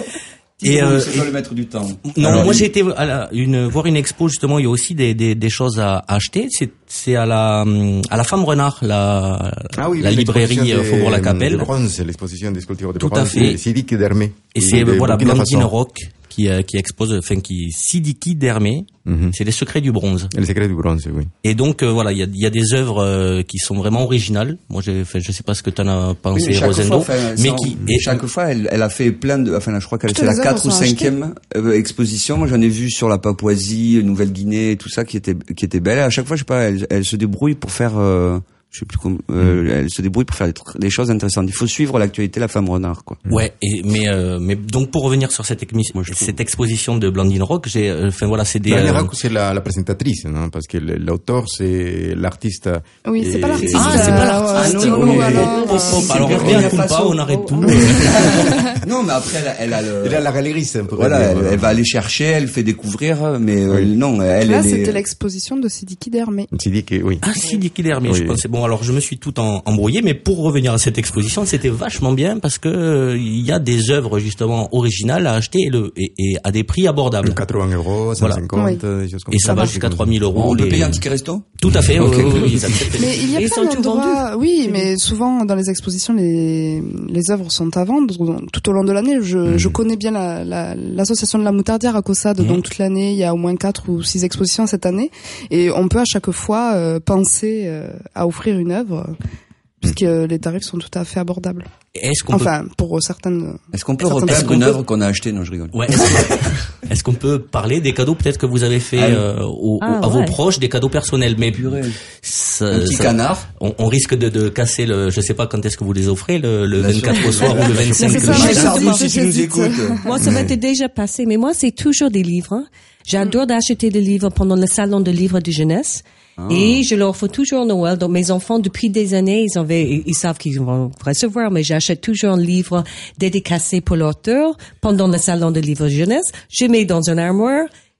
Et euh, c'est pas le maître du temps. Non, alors, moi j'ai été à la, une, voir une expo justement. Il y a aussi des, des, des choses à, à acheter. C'est, c'est à la à la Femme Renard, la ah oui, la librairie Faubourg La Capelle. De bronze, l'exposition des sculptures de Tout bronze. à fait. Sidiki Dermé. Et c'est voilà Blandine Rock qui qui expose, enfin qui Sidiki Dermé. Mm-hmm. C'est les secrets du bronze. Les secrets du bronze, oui. Et donc euh, voilà, il y a, y a des œuvres euh, qui sont vraiment originales. Moi, j'ai fait, je sais pas ce que t'en as pensé, oui, mais Rosendo, fois, mais sans, qui et chaque fois, elle, elle a fait plein de, enfin, là, je crois qu'elle c'est la quatre ou cinquième euh, exposition. Moi, j'en ai vu sur la Papouasie, Nouvelle-Guinée, et tout ça, qui était qui était belle. Et à chaque fois, je sais pas, elle, elle se débrouille pour faire. Euh, je sais plus comment, euh, elle se débrouille pour faire des, des choses intéressantes. Il faut suivre l'actualité, la Femme Renard, quoi. Ouais, et, mais, euh, mais donc pour revenir sur cette, Moi, cette exposition de Blandine Rock, j'ai, enfin voilà, c'est des. Blandine Rock, c'est la, la présentatrice, non? Parce que l'auteur, c'est l'artiste. Oui, c'est pas l'artiste. Ah, c'est pas l'artiste. Ah, non, oui, alors, pop, pop, alors on revient à pas, on arrête tout. Non, mais après, elle a, elle a le. Elle a la galeriste, un peu. Voilà, elle, elle va aller chercher, elle fait découvrir, mais oui. euh, non, elle. Là, elle c'était est... l'exposition de Sidiki Dermé. Sidiki, oui. Ah, Sidiki Dermé, oui. je pensais. Bon, alors je me suis tout embrouillé, mais pour revenir à cette exposition, c'était vachement bien parce que euh, il y a des œuvres justement originales à acheter et, le, et, et à des prix abordables. quatre-vingts euros, cent cinquante, voilà. des choses comme et ça. ça va jusqu'à trois mille euros. On les... peut payer un ticket resto? Tout à fait. Okay. Oui, oui, oui, oui, mais il y a plein d'endroits. Oui, mais souvent dans les expositions, les les œuvres sont à vendre tout au long de l'année. Je, mmh. je connais bien la, la, l'association de la Moutardière à Caussade, mmh. donc toute l'année, il y a au moins quatre ou six expositions cette année, et on peut à chaque fois euh, penser euh, à offrir une œuvre. Puisque les tarifs sont tout à fait abordables. Est-ce qu'on enfin, peut... pour certaines. Est-ce qu'on peut repeindre une peut... œuvre qu'on a achetée? Non, je rigole. Ouais. Est-ce, est-ce qu'on peut parler des cadeaux peut-être que vous avez fait ah, euh, au, ah, à ouais. vos proches, des cadeaux personnels, mais purée. Ça, un petit ça, canard. On, on risque de, de casser le. Je sais pas quand est-ce que vous les offrez, le, le vingt-quatre au soir ou le vingt-cinq. C'est ça, le Sardou, si tu nous écoutes. Moi, ça m'était déjà passé, mais moi, c'est toujours des livres. Hein. J'adore d'acheter des livres pendant le salon de livres de jeunesse. Ah. Et je leur fais toujours Noël. Donc mes enfants, depuis des années, ils, avaient, ils savent qu'ils vont recevoir, mais j'achète toujours un livre dédicacé pour l'auteur pendant le salon de livres jeunesse. Je mets dans un armoire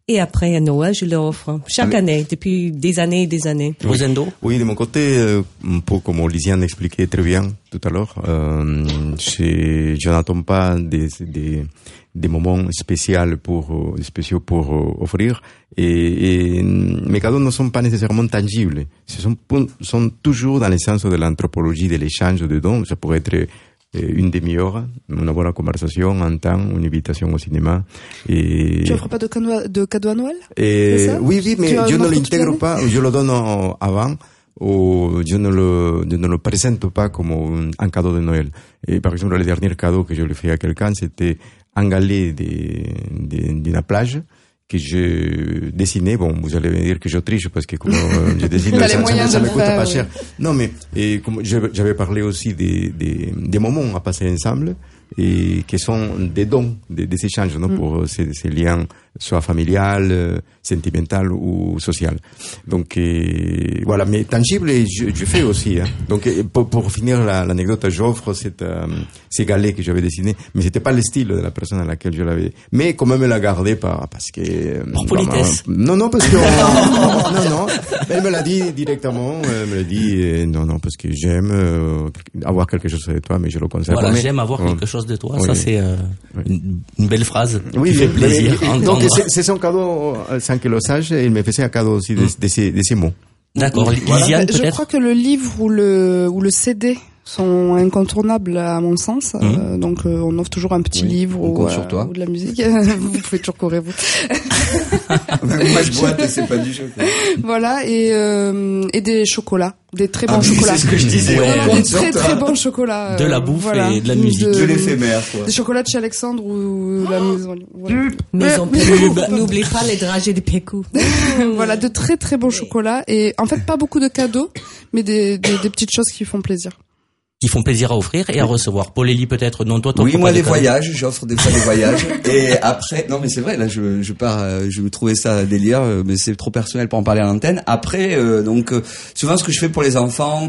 Et après, à Noël, je leur offre chaque Ah, année, depuis des années et des années. Rosendo? Oui, de mon côté, euh, un peu comme Lisiane expliquait très bien tout à l'heure, euh, je, je n'attends pas des, des, des moments spéciaux pour, euh, spéciaux pour euh, offrir. Et, et mes cadeaux ne sont pas nécessairement tangibles. Ce sont, sont toujours dans le sens de l'anthropologie de l'échange de dons. Ça pourrait être une demi-heure, une bonne conversation, un temps, une invitation au cinéma. Et... Tu offres pas de cadeau, de cadeau à Noël? Et C'est ça? oui, oui, mais Tu je ne offres l'intègre toute pas, je le donne avant, ou je ne le, je ne le présente pas comme un, un cadeau de Noël. Et par exemple, le dernier cadeau que je lui fais à quelqu'un, c'était un galet de, de, d'une plage que je dessinais. Bon, vous allez me dire que je triche parce que comme euh, je dessine, T'as ça, les moyens ça, ça de me le coûte faire, pas oui. cher. Non, mais et comme j'avais parlé aussi des, des, des moments à passer ensemble et qui sont des dons, des, des échanges, non, Mm. pour ces, ces liens, soit familial, euh, sentimental ou social. Donc euh, voilà, mais tangible, je, je fais aussi. Hein. Donc euh, pour, pour finir la, l'anecdote, j'offre cette, euh, ces galets que j'avais dessinés, mais c'était pas le style de la personne à laquelle je l'avais. Mais quand même, elle a gardé par, parce que euh, Par politesse. vraiment, non, non, parce que on- non, non, elle me l'a dit directement. Elle me l'a dit, euh, non, non, parce que j'aime euh, avoir quelque chose de toi, mais je le conserve. Voilà, Mais- j'aime avoir Ouais. quelque chose de toi. Oui. Ça, c'est euh, Oui. une, une belle phrase Oui, qui fait mais- plaisir mais- à donc entendre. c'est, c'est son cadeau euh, sans qu'il le sache. Il me faisait un cadeau aussi de, de, ces, de ces mots. D'accord. Voilà. Lisiane, Je peut-être? crois que le livre ou le, ou le C D sont incontournables à mon sens. Mhm. Euh, donc euh, on offre toujours un petit Oui, livre on ou, compte euh, sur toi. ou de la musique. Vous pouvez toujours courir vous. Moi, je boite et c'est pas du chocolat. Voilà et euh, et des chocolats, des très bons Ah oui, chocolats. c'est ce que je disais. Ouais. on Voilà, compte des sur très toi. très bons chocolats. De la euh, bouffe voilà. et de la musique. De l'éphémère, quoi. Des chocolats de chez Alexandre ou la maison. Voilà. Maison Mais- Pécou. N'oublie pas les dragées de Pécou. Voilà, de très très bons chocolats et en fait pas beaucoup de cadeaux, mais des, des, des petites choses qui font plaisir. Qui font plaisir à offrir et à recevoir. Paul Elie, peut-être, non, toi, t'offres Oui, pas moi de des cadeaux. voyages, j'offre des fois des voyages. Et après, non mais c'est vrai, là je je pars, euh, je trouvais ça délire, euh, mais c'est trop personnel pour en parler à l'antenne. Après, euh, donc euh, souvent ce que je fais pour les enfants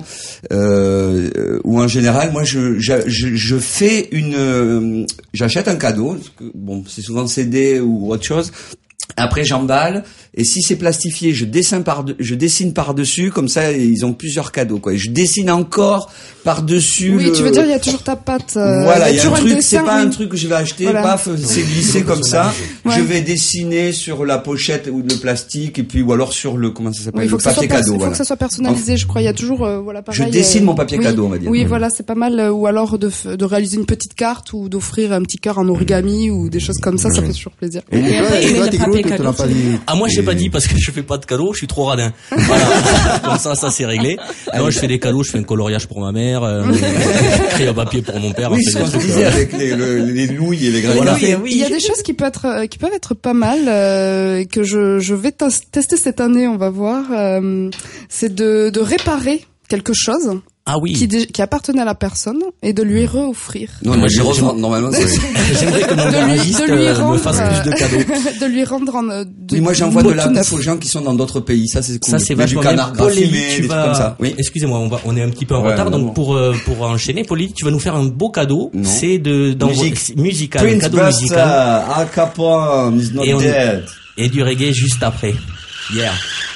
euh, euh, ou en général, moi je je je, je fais une, euh, j'achète un cadeau, parce que, bon c'est souvent C D ou autre chose. Après j'emballe et si c'est plastifié, je dessine par je dessine par dessus comme ça ils ont plusieurs cadeaux quoi. Et je dessine encore par dessus. Oui, le... tu veux dire il y a toujours ta patte. euh, Voilà, il y a un toujours truc, dessin, c'est pas oui. un truc que je vais acheter, Voilà. paf, c'est glissé comme ça. Ouais. Je vais dessiner sur la pochette ou le plastique et puis ou alors sur le comment ça Oui, s'appelle, il faut le que ça soit papier perso- cadeau. il faut Voilà. que ça soit personnalisé, je crois. Il y a toujours euh, voilà pareil. Je dessine euh, mon papier oui, cadeau, on va dire. Oui, Oui. voilà, c'est pas mal. euh, Ou alors de f- de réaliser une petite carte ou d'offrir un petit cœur en origami ou des choses comme ça, ça Oui. fait toujours plaisir. Et toi, après, et mais toi, le Tigrou, papier tu te cadeau, l'as pas c'est- dit. Ah, moi, je sais pas Et- dit parce que je fais pas de cadeaux, je suis trop radin. Voilà. Comme ça, ça c'est réglé. Non, je fais des cadeaux, je fais un coloriage pour ma mère, euh, crayon papier pour mon père. Oui, on fait ce des qu'on se trucs, disait euh, avec les, le- les nouilles et les graines. Voilà. Oui, oui. Il y a des choses qui peuvent être euh, qui peuvent être pas mal euh, et que je je vais tes- tester cette année, on va voir. Euh, c'est de de réparer quelque chose Ah oui. qui dé- qui appartenait à la personne et de lui re-offrir. Non, Moi, moi j'ai- je j'ai- revends. Normalement, c'est J'aimerais que mon De lui- garagiste de lui euh, me rendre, fasse euh, plus de cadeaux. de lui rendre en, euh, de, Oui, moi j'envoie de la tout neuf. bouffe aux gens qui sont dans d'autres pays. Ça c'est cool. Ça c'est Mais du vachement bien. canard Paul graffimé, Elie, tu des trucs vas. comme ça. Oui. Excusez-moi, on va, on est un petit peu en Ouais, retard, non, donc non. pour euh, pour enchaîner, Paul Elie, tu vas nous faire un beau cadeau. Non. C'est de d'envoyer Musique. musical, un Prince cadeau Buster, musical Al Capone is not Et on- dead. et du reggae juste après. Yeah.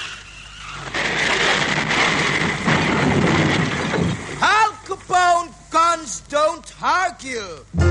Al Capone, guns don't argue.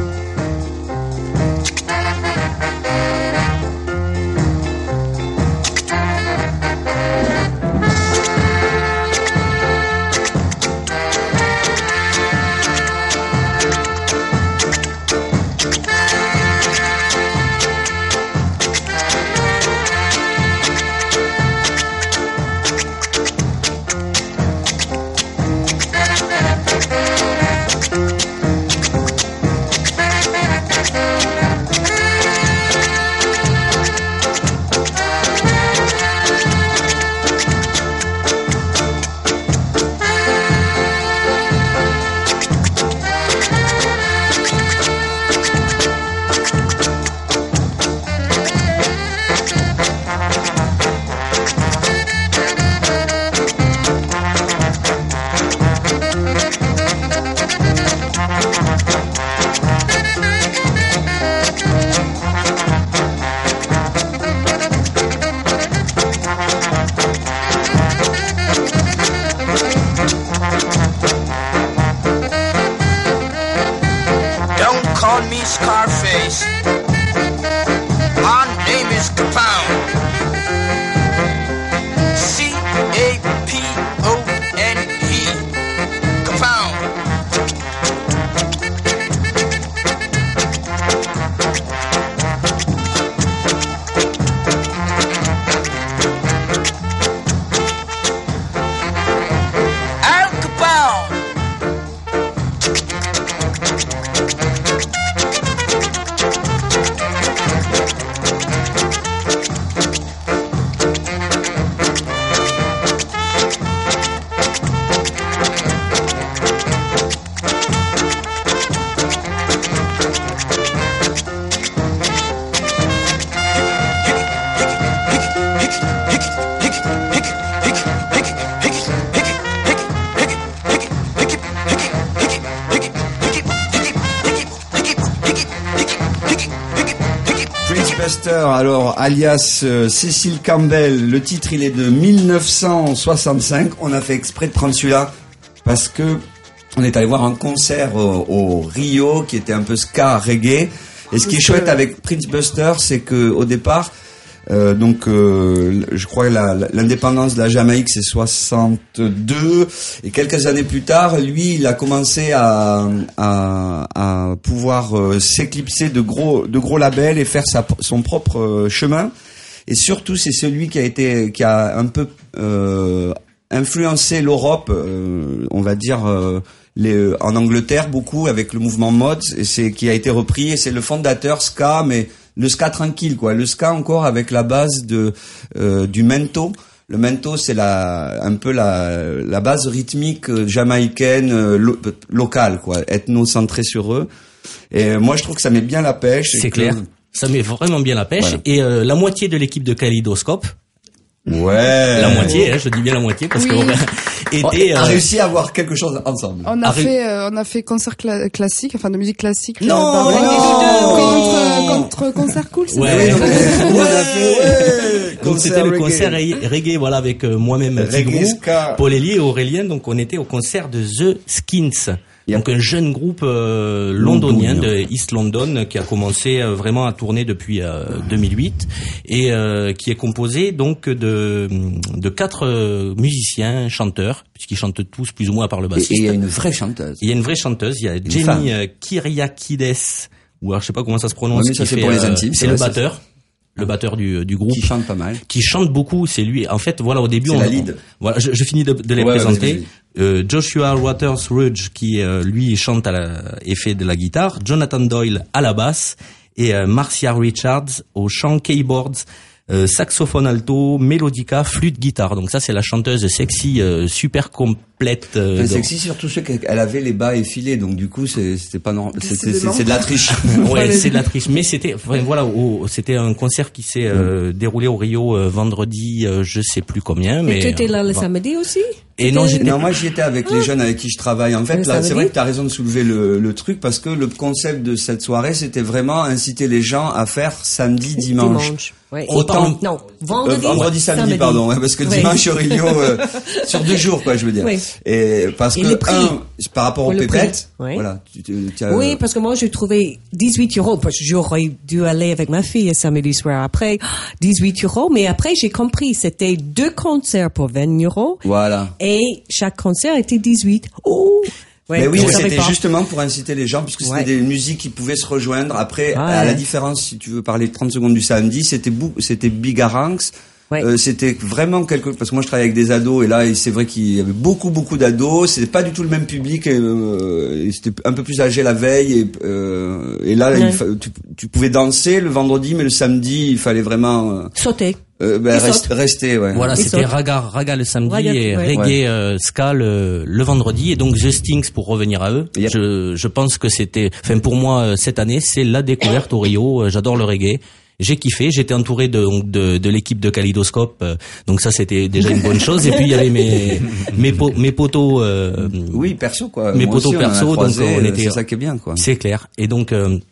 Scarface. My name is Capone. C A P O N E. Capone. Al Capone. Alors, alias euh, Cecil Campbell, le titre il est de mille neuf cent soixante-cinq. On a fait exprès de prendre celui-là parce que on est allé voir un concert au, au Rio qui était un peu ska reggae. Et ce qui est chouette avec Prince Buster, c'est que au départ, euh, donc euh, je crois que la, l'indépendance de la Jamaïque c'est soixante-deux et quelques années plus tard, lui il a commencé à à, à pouvoir euh, s'éclipser de gros de gros labels et faire sa, son propre euh, chemin. Et surtout c'est celui qui a été qui a un peu euh, influencé l'Europe, euh, on va dire euh, les, en Angleterre beaucoup avec le mouvement Mods, et c'est qui a été repris, et c'est le fondateur ska, mais le ska tranquille quoi, le ska encore avec la base de euh, du mento. Le mento c'est la un peu la la base rythmique jamaïcaine euh, lo, locale quoi, ethno-centrée sur eux. Et moi je trouve que ça met bien la pêche. C'est clair. Que... Ça met vraiment bien la pêche. Voilà. Et euh, la moitié de l'équipe de Kaleidoscope. Ouais. La moitié, hein, je dis bien la moitié parce oui. qu'on était on a euh, réussi à avoir quelque chose ensemble. On a fait, euh, on a fait concert cla- classique, enfin de musique classique. Non, non, non, non. Contre, contre concert cool. C'est ouais. Oui, on a fait. Ouais. Donc c'était le concert reggae, voilà, avec euh, moi-même Tigrou, Paul Elie et Aurélien. Donc on était au concert de The Skins. Yep. Donc un jeune groupe euh, londonien de East London qui a commencé euh, vraiment à tourner depuis euh, deux mille huit et euh, qui est composé donc de de quatre euh, musiciens chanteurs puisqu'ils chantent tous plus ou moins à part le bassiste. Et il y a une vraie chanteuse. Il y a une vraie chanteuse. Il y a une Jamie euh, Kyriakides ou alors je sais pas comment ça se prononce. Ouais, mais ça c'est pour les intimes. C'est, c'est le batteur. Le batteur du, du groupe. Qui chante pas mal. Qui chante beaucoup, c'est lui. En fait, voilà, au début, c'est on, la lead. on, voilà, je, je finis de, de les ouais, présenter. Vas-y, vas-y. Euh, Joshua Waters Rudge, qui, euh, lui, chante à la, et fait de la guitare. Jonathan Doyle à la basse. Et, euh, Marcia Richards au chant, keyboards, euh, saxophone alto, mélodica, flûte, guitare. Donc ça, c'est la chanteuse sexy, euh, super complète. Euh, enfin, sexy, surtout ce qu'elle avait les bas effilés. Donc du coup, c'est, c'était pas normal. C'était, c'est, c'est de la triche. Ouais, c'est de la triche. Mais c'était, enfin, voilà, au, c'était un concert qui s'est euh, déroulé au Rio euh, vendredi, euh, je sais plus combien. Mais et tu étais là le bah. samedi aussi? Et non, j'étais... non, moi j'y étais avec ah. les jeunes avec qui je travaille. En fait, là, c'est vrai que tu as raison de soulever le, le truc parce que le concept de cette soirée, c'était vraiment inciter les gens à faire samedi, dimanche. dimanche. Ouais. Autant non, vendredi, euh, vendredi, samedi, samedi, pardon, ouais, parce que oui. dimanche au Rio, euh, sur deux jours, quoi, je veux dire. Oui. Et parce et que un, par rapport aux pépettes, oui. voilà. Tu, tu, tu as, oui, parce que moi j'ai trouvé dix-huit euros, parce que j'aurais dû aller avec ma fille samedi soir après, dix-huit euros, mais après j'ai compris, c'était deux concerts pour vingt euros. Voilà. Et chaque concert était dix-huit. Oh! Ouais, mais oui, c'était justement pour inciter les gens, puisque c'était ouais. des musiques qui pouvaient se rejoindre. Après, ouais. à la différence, si tu veux parler trente secondes du samedi, c'était bou- c'était Bigaranx. Ouais. Euh, c'était vraiment quelque, parce que moi je travaille avec des ados et là c'est vrai qu'il y avait beaucoup beaucoup d'ados. C'était pas du tout le même public. Et, euh, et c'était un peu plus âgé la veille et, euh, et là ouais. il fa- tu, tu pouvais danser le vendredi, mais le samedi il fallait vraiment euh, sauter. Euh, ben, rest, rester, ouais. Voilà, il c'était saute. raga, raga le samedi raga, et ouais. reggae ouais. euh, ska le, le vendredi, et donc The Stings pour revenir à eux. Yep. Je, je pense que c'était, enfin pour moi cette année, c'est la découverte au Rio. J'adore le reggae. J'ai kiffé, j'étais entouré de, de, de l'équipe de Kaleidoscope, donc ça c'était déjà une bonne chose. Et puis il y avait mes, mes, po, mes potos, euh, oui, perso quoi. Mes moi potos aussi, perso, on croisé, donc on était. C'est ça qui est bien quoi. C'est clair. Et donc, euh,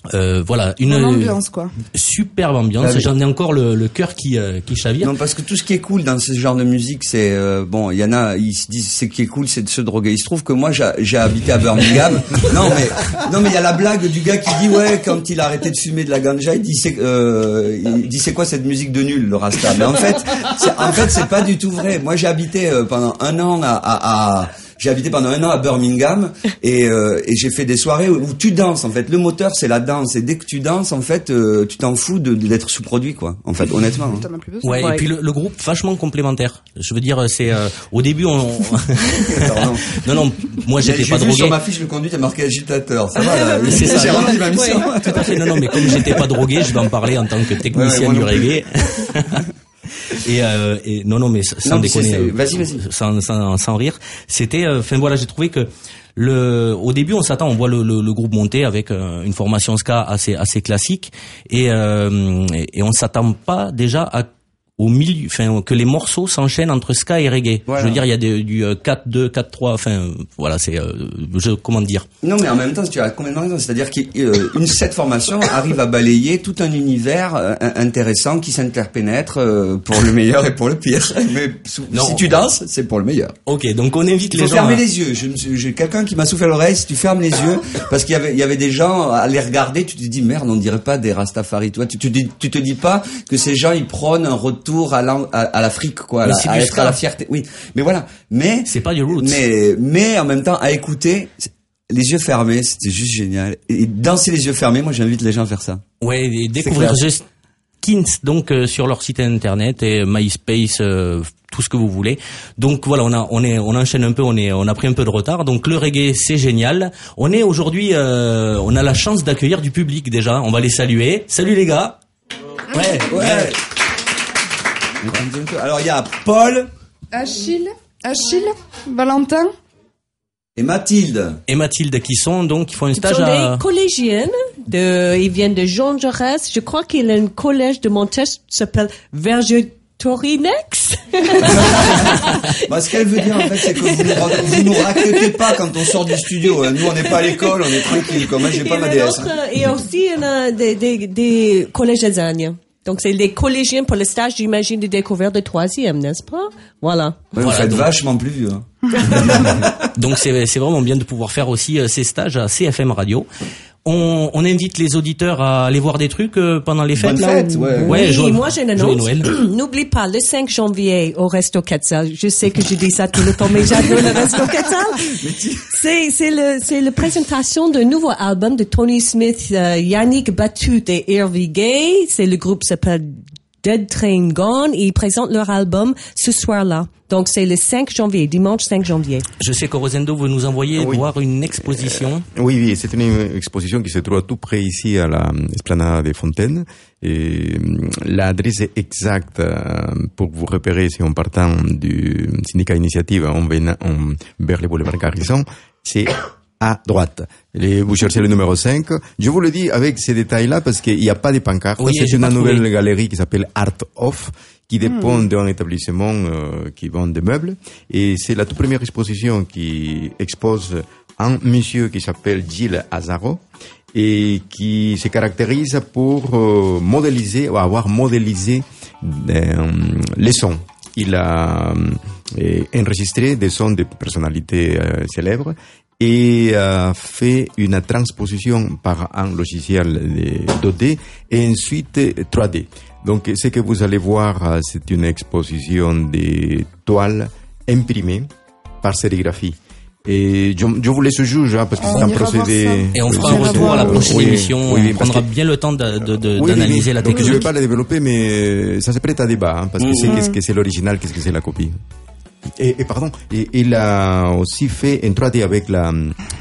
Euh, voilà, une, une ambiance quoi. Superbe ambiance. Ah oui. J'en ai encore le, le cœur qui euh, qui chavire. Non, parce que tout ce qui est cool dans ce genre de musique, c'est euh, bon. Il y en a, ils se disent ce qui est cool, c'est de se droguer. Il se trouve que moi, j'ai, j'ai habité à Birmingham. non mais non mais il y a la blague du gars qui dit ouais, quand il a arrêté de fumer de la ganja, il dit c'est euh, il dit c'est quoi cette musique de nul, le Rasta. Mais en fait, c'est, en fait, c'est pas du tout vrai. Moi, j'ai habité euh, pendant un an à, à, à J'ai habité pendant un an à Birmingham et, euh, et j'ai fait des soirées où, où tu danses en fait. Le moteur c'est la danse et dès que tu danses en fait euh, tu t'en fous de, d'être sous-produit quoi. En fait honnêtement. Hein. Ouais, ouais et puis le, le groupe vachement complémentaire. Je veux dire c'est euh, au début on. non. non non moi j'étais j'ai pas vu drogué. Sur ma fiche de conduite il y a marqué agitateur. Ça va là. C'est ça. J'ai rempli ma mission. Ouais, tout à fait. Non non mais comme j'étais pas drogué je vais en parler en tant que technicien ouais, ouais, du reggae. Et, euh, et non non mais sans non, déconner, euh, vas-y vas-y, sans sans sans rire, c'était, enfin euh, voilà, j'ai trouvé que le, au début on s'attend, on voit le, le, le groupe monter avec euh, une formation ska assez assez classique et euh, et, et on s'attend pas déjà à au milieu, enfin que les morceaux s'enchaînent entre ska et reggae. Voilà. Je veux dire, il y a des, du quatre deux, quatre trois, enfin voilà, c'est euh, je comment dire. Non mais en même temps, tu as complètement raison, c'est-à-dire qu'une cette formation arrive à balayer tout un univers euh, intéressant qui s'interpénètre euh, pour le meilleur et pour le pire. Mais non, si tu danses, c'est pour le meilleur. OK, donc on invite il les faut gens fermer à... les yeux. Je, j'ai quelqu'un qui m'a soufflé à l'oreille, si tu fermes les yeux parce qu'il y avait il y avait des gens à les regarder, tu te dis merde, on dirait pas des Rastafari, toi tu te dis tu te dis pas que ces gens ils prônent un retour à l'an, à, à l'Afrique quoi, à, la, à être à la fierté. Oui, mais voilà. Mais c'est pas du roots. Mais mais en même temps à écouter, les yeux fermés, c'était juste génial. Et danser les yeux fermés, moi j'invite les gens à faire ça. Ouais, et découvrir juste Kins donc euh, sur leur site internet et MySpace, euh, tout ce que vous voulez. Donc voilà, on a on est on enchaîne un peu, on est on a pris un peu de retard. Donc le reggae c'est génial. On est aujourd'hui, euh, on a la chance d'accueillir du public déjà. On va les saluer. Salut les gars. Ouais ouais. ouais. Alors il y a Paul, Achille, Achille, Valentin et Mathilde. Et Mathilde qui sont donc qui font un stage ils sont à des collégiennes de ils viennent de Jean Jaurès. Je crois qu'il y a un collège de Montès qui s'appelle Vergétorix. Bah, ce qu'elle veut dire en fait c'est que vous nous, vous nous raquetez pas quand on sort du studio. Nous on n'est pas à l'école, on est tranquille. Comme moi j'ai pas ma D S. Et aussi il y a des des des collèges Azania. Donc, c'est les collégiens pour le stage, j'imagine, de découverte de troisième, n'est-ce pas? Voilà. Ouais, vous voilà, faites donc... vachement plus vieux. Hein. Donc, c'est, c'est vraiment bien de pouvoir faire aussi euh, ces stages à C F M Radio. On, on invite les auditeurs à aller voir des trucs euh, pendant les fêtes. Bonne là, fête, où... ouais. ouais oui, joie, moi j'ai une annonce. N'oublie pas, le cinq janvier au Resto Quetzal. Je sais que je dis ça tout le temps, mais j'adore le Resto Quetzal. C'est, c'est le, c'est la présentation d'un nouveau album de Tony Smith, euh, Yannick Batut et Hervey Gay. C'est le groupe qui s'appelle Dead Train Gone et ils présentent leur album ce soir-là. Donc c'est le cinq janvier, dimanche cinq janvier. Je sais que Rosendo veut nous envoyer oui. voir une exposition. Euh, oui, oui, c'est une exposition qui se trouve tout près ici à la Esplanade des Fontaines. Et l'adresse exacte pour vous repérer si on partant du syndicat Initiative on vient on, vers le boulevard Garrison, c'est à droite. Et vous cherchez le numéro cinq. Je vous le dis avec ces détails-là parce qu'il n'y a pas de pancarte. Oui, c'est une nouvelle trouvé. galerie qui s'appelle Art Of, qui dépend mmh. d'un établissement euh, qui vend des meubles. Et c'est la toute première exposition qui expose un monsieur qui s'appelle Gilles Azaro et qui se caractérise pour euh, modéliser, ou avoir modélisé euh, les sons. Il a euh, enregistré des sons de personnalités euh, célèbres et a fait une transposition par un logiciel deux D et ensuite trois D. Donc, ce que vous allez voir, c'est une exposition de toiles imprimées par sérigraphie. Et je, je vous laisse juger, hein, parce que on c'est un procédé. Et on fera un retour à la prochaine oui, émission. Oui, on prendra que... bien le temps de, de, de, oui, d'analyser oui, la technique. Donc, je ne vais pas la développer, mais ça se prête à débat, hein, parce que mmh. c'est qu'est-ce que c'est l'original, qu'est-ce que c'est la copie. Et, et pardon, et, il a aussi fait un trois D avec la,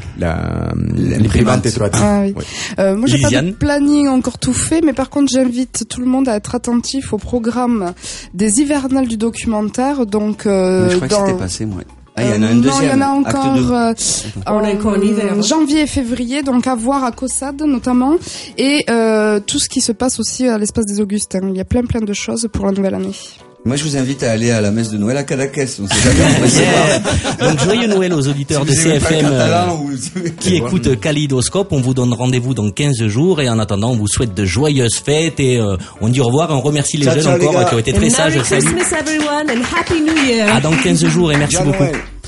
la, l'imprimante trois D. Ah, oui. Ouais. Euh, moi, j'ai Lisiane. Pas de planning encore tout fait, mais par contre, j'invite tout le monde à être attentif au programme des hivernales du documentaire. Donc, euh, je crois dans... que c'était passé, moi. Ah, il y en a un deuxième. Non, il y en a encore, euh, on a encore en hiver. Janvier et février, donc à voir à Caussade notamment, et euh, tout ce qui se passe aussi à l'espace des Augustins. Il y a plein plein de choses pour la nouvelle année. Moi, je vous invite à aller à la messe de Noël à Cadaqués. On sait jamais, on va se voir. Donc, joyeux Noël aux auditeurs Si de C F M euh, ou... qui écoutent Kaléidoscope. On vous donne rendez-vous dans quinze jours et en attendant, on vous souhaite de joyeuses fêtes et euh, on dit au revoir et on remercie les ciao, jeunes ciao, encore les gars. qui ont été très And sages. Merry Salut. Christmas everyone and Happy New Year. À dans quinze jours et merci Bien beaucoup. Noël.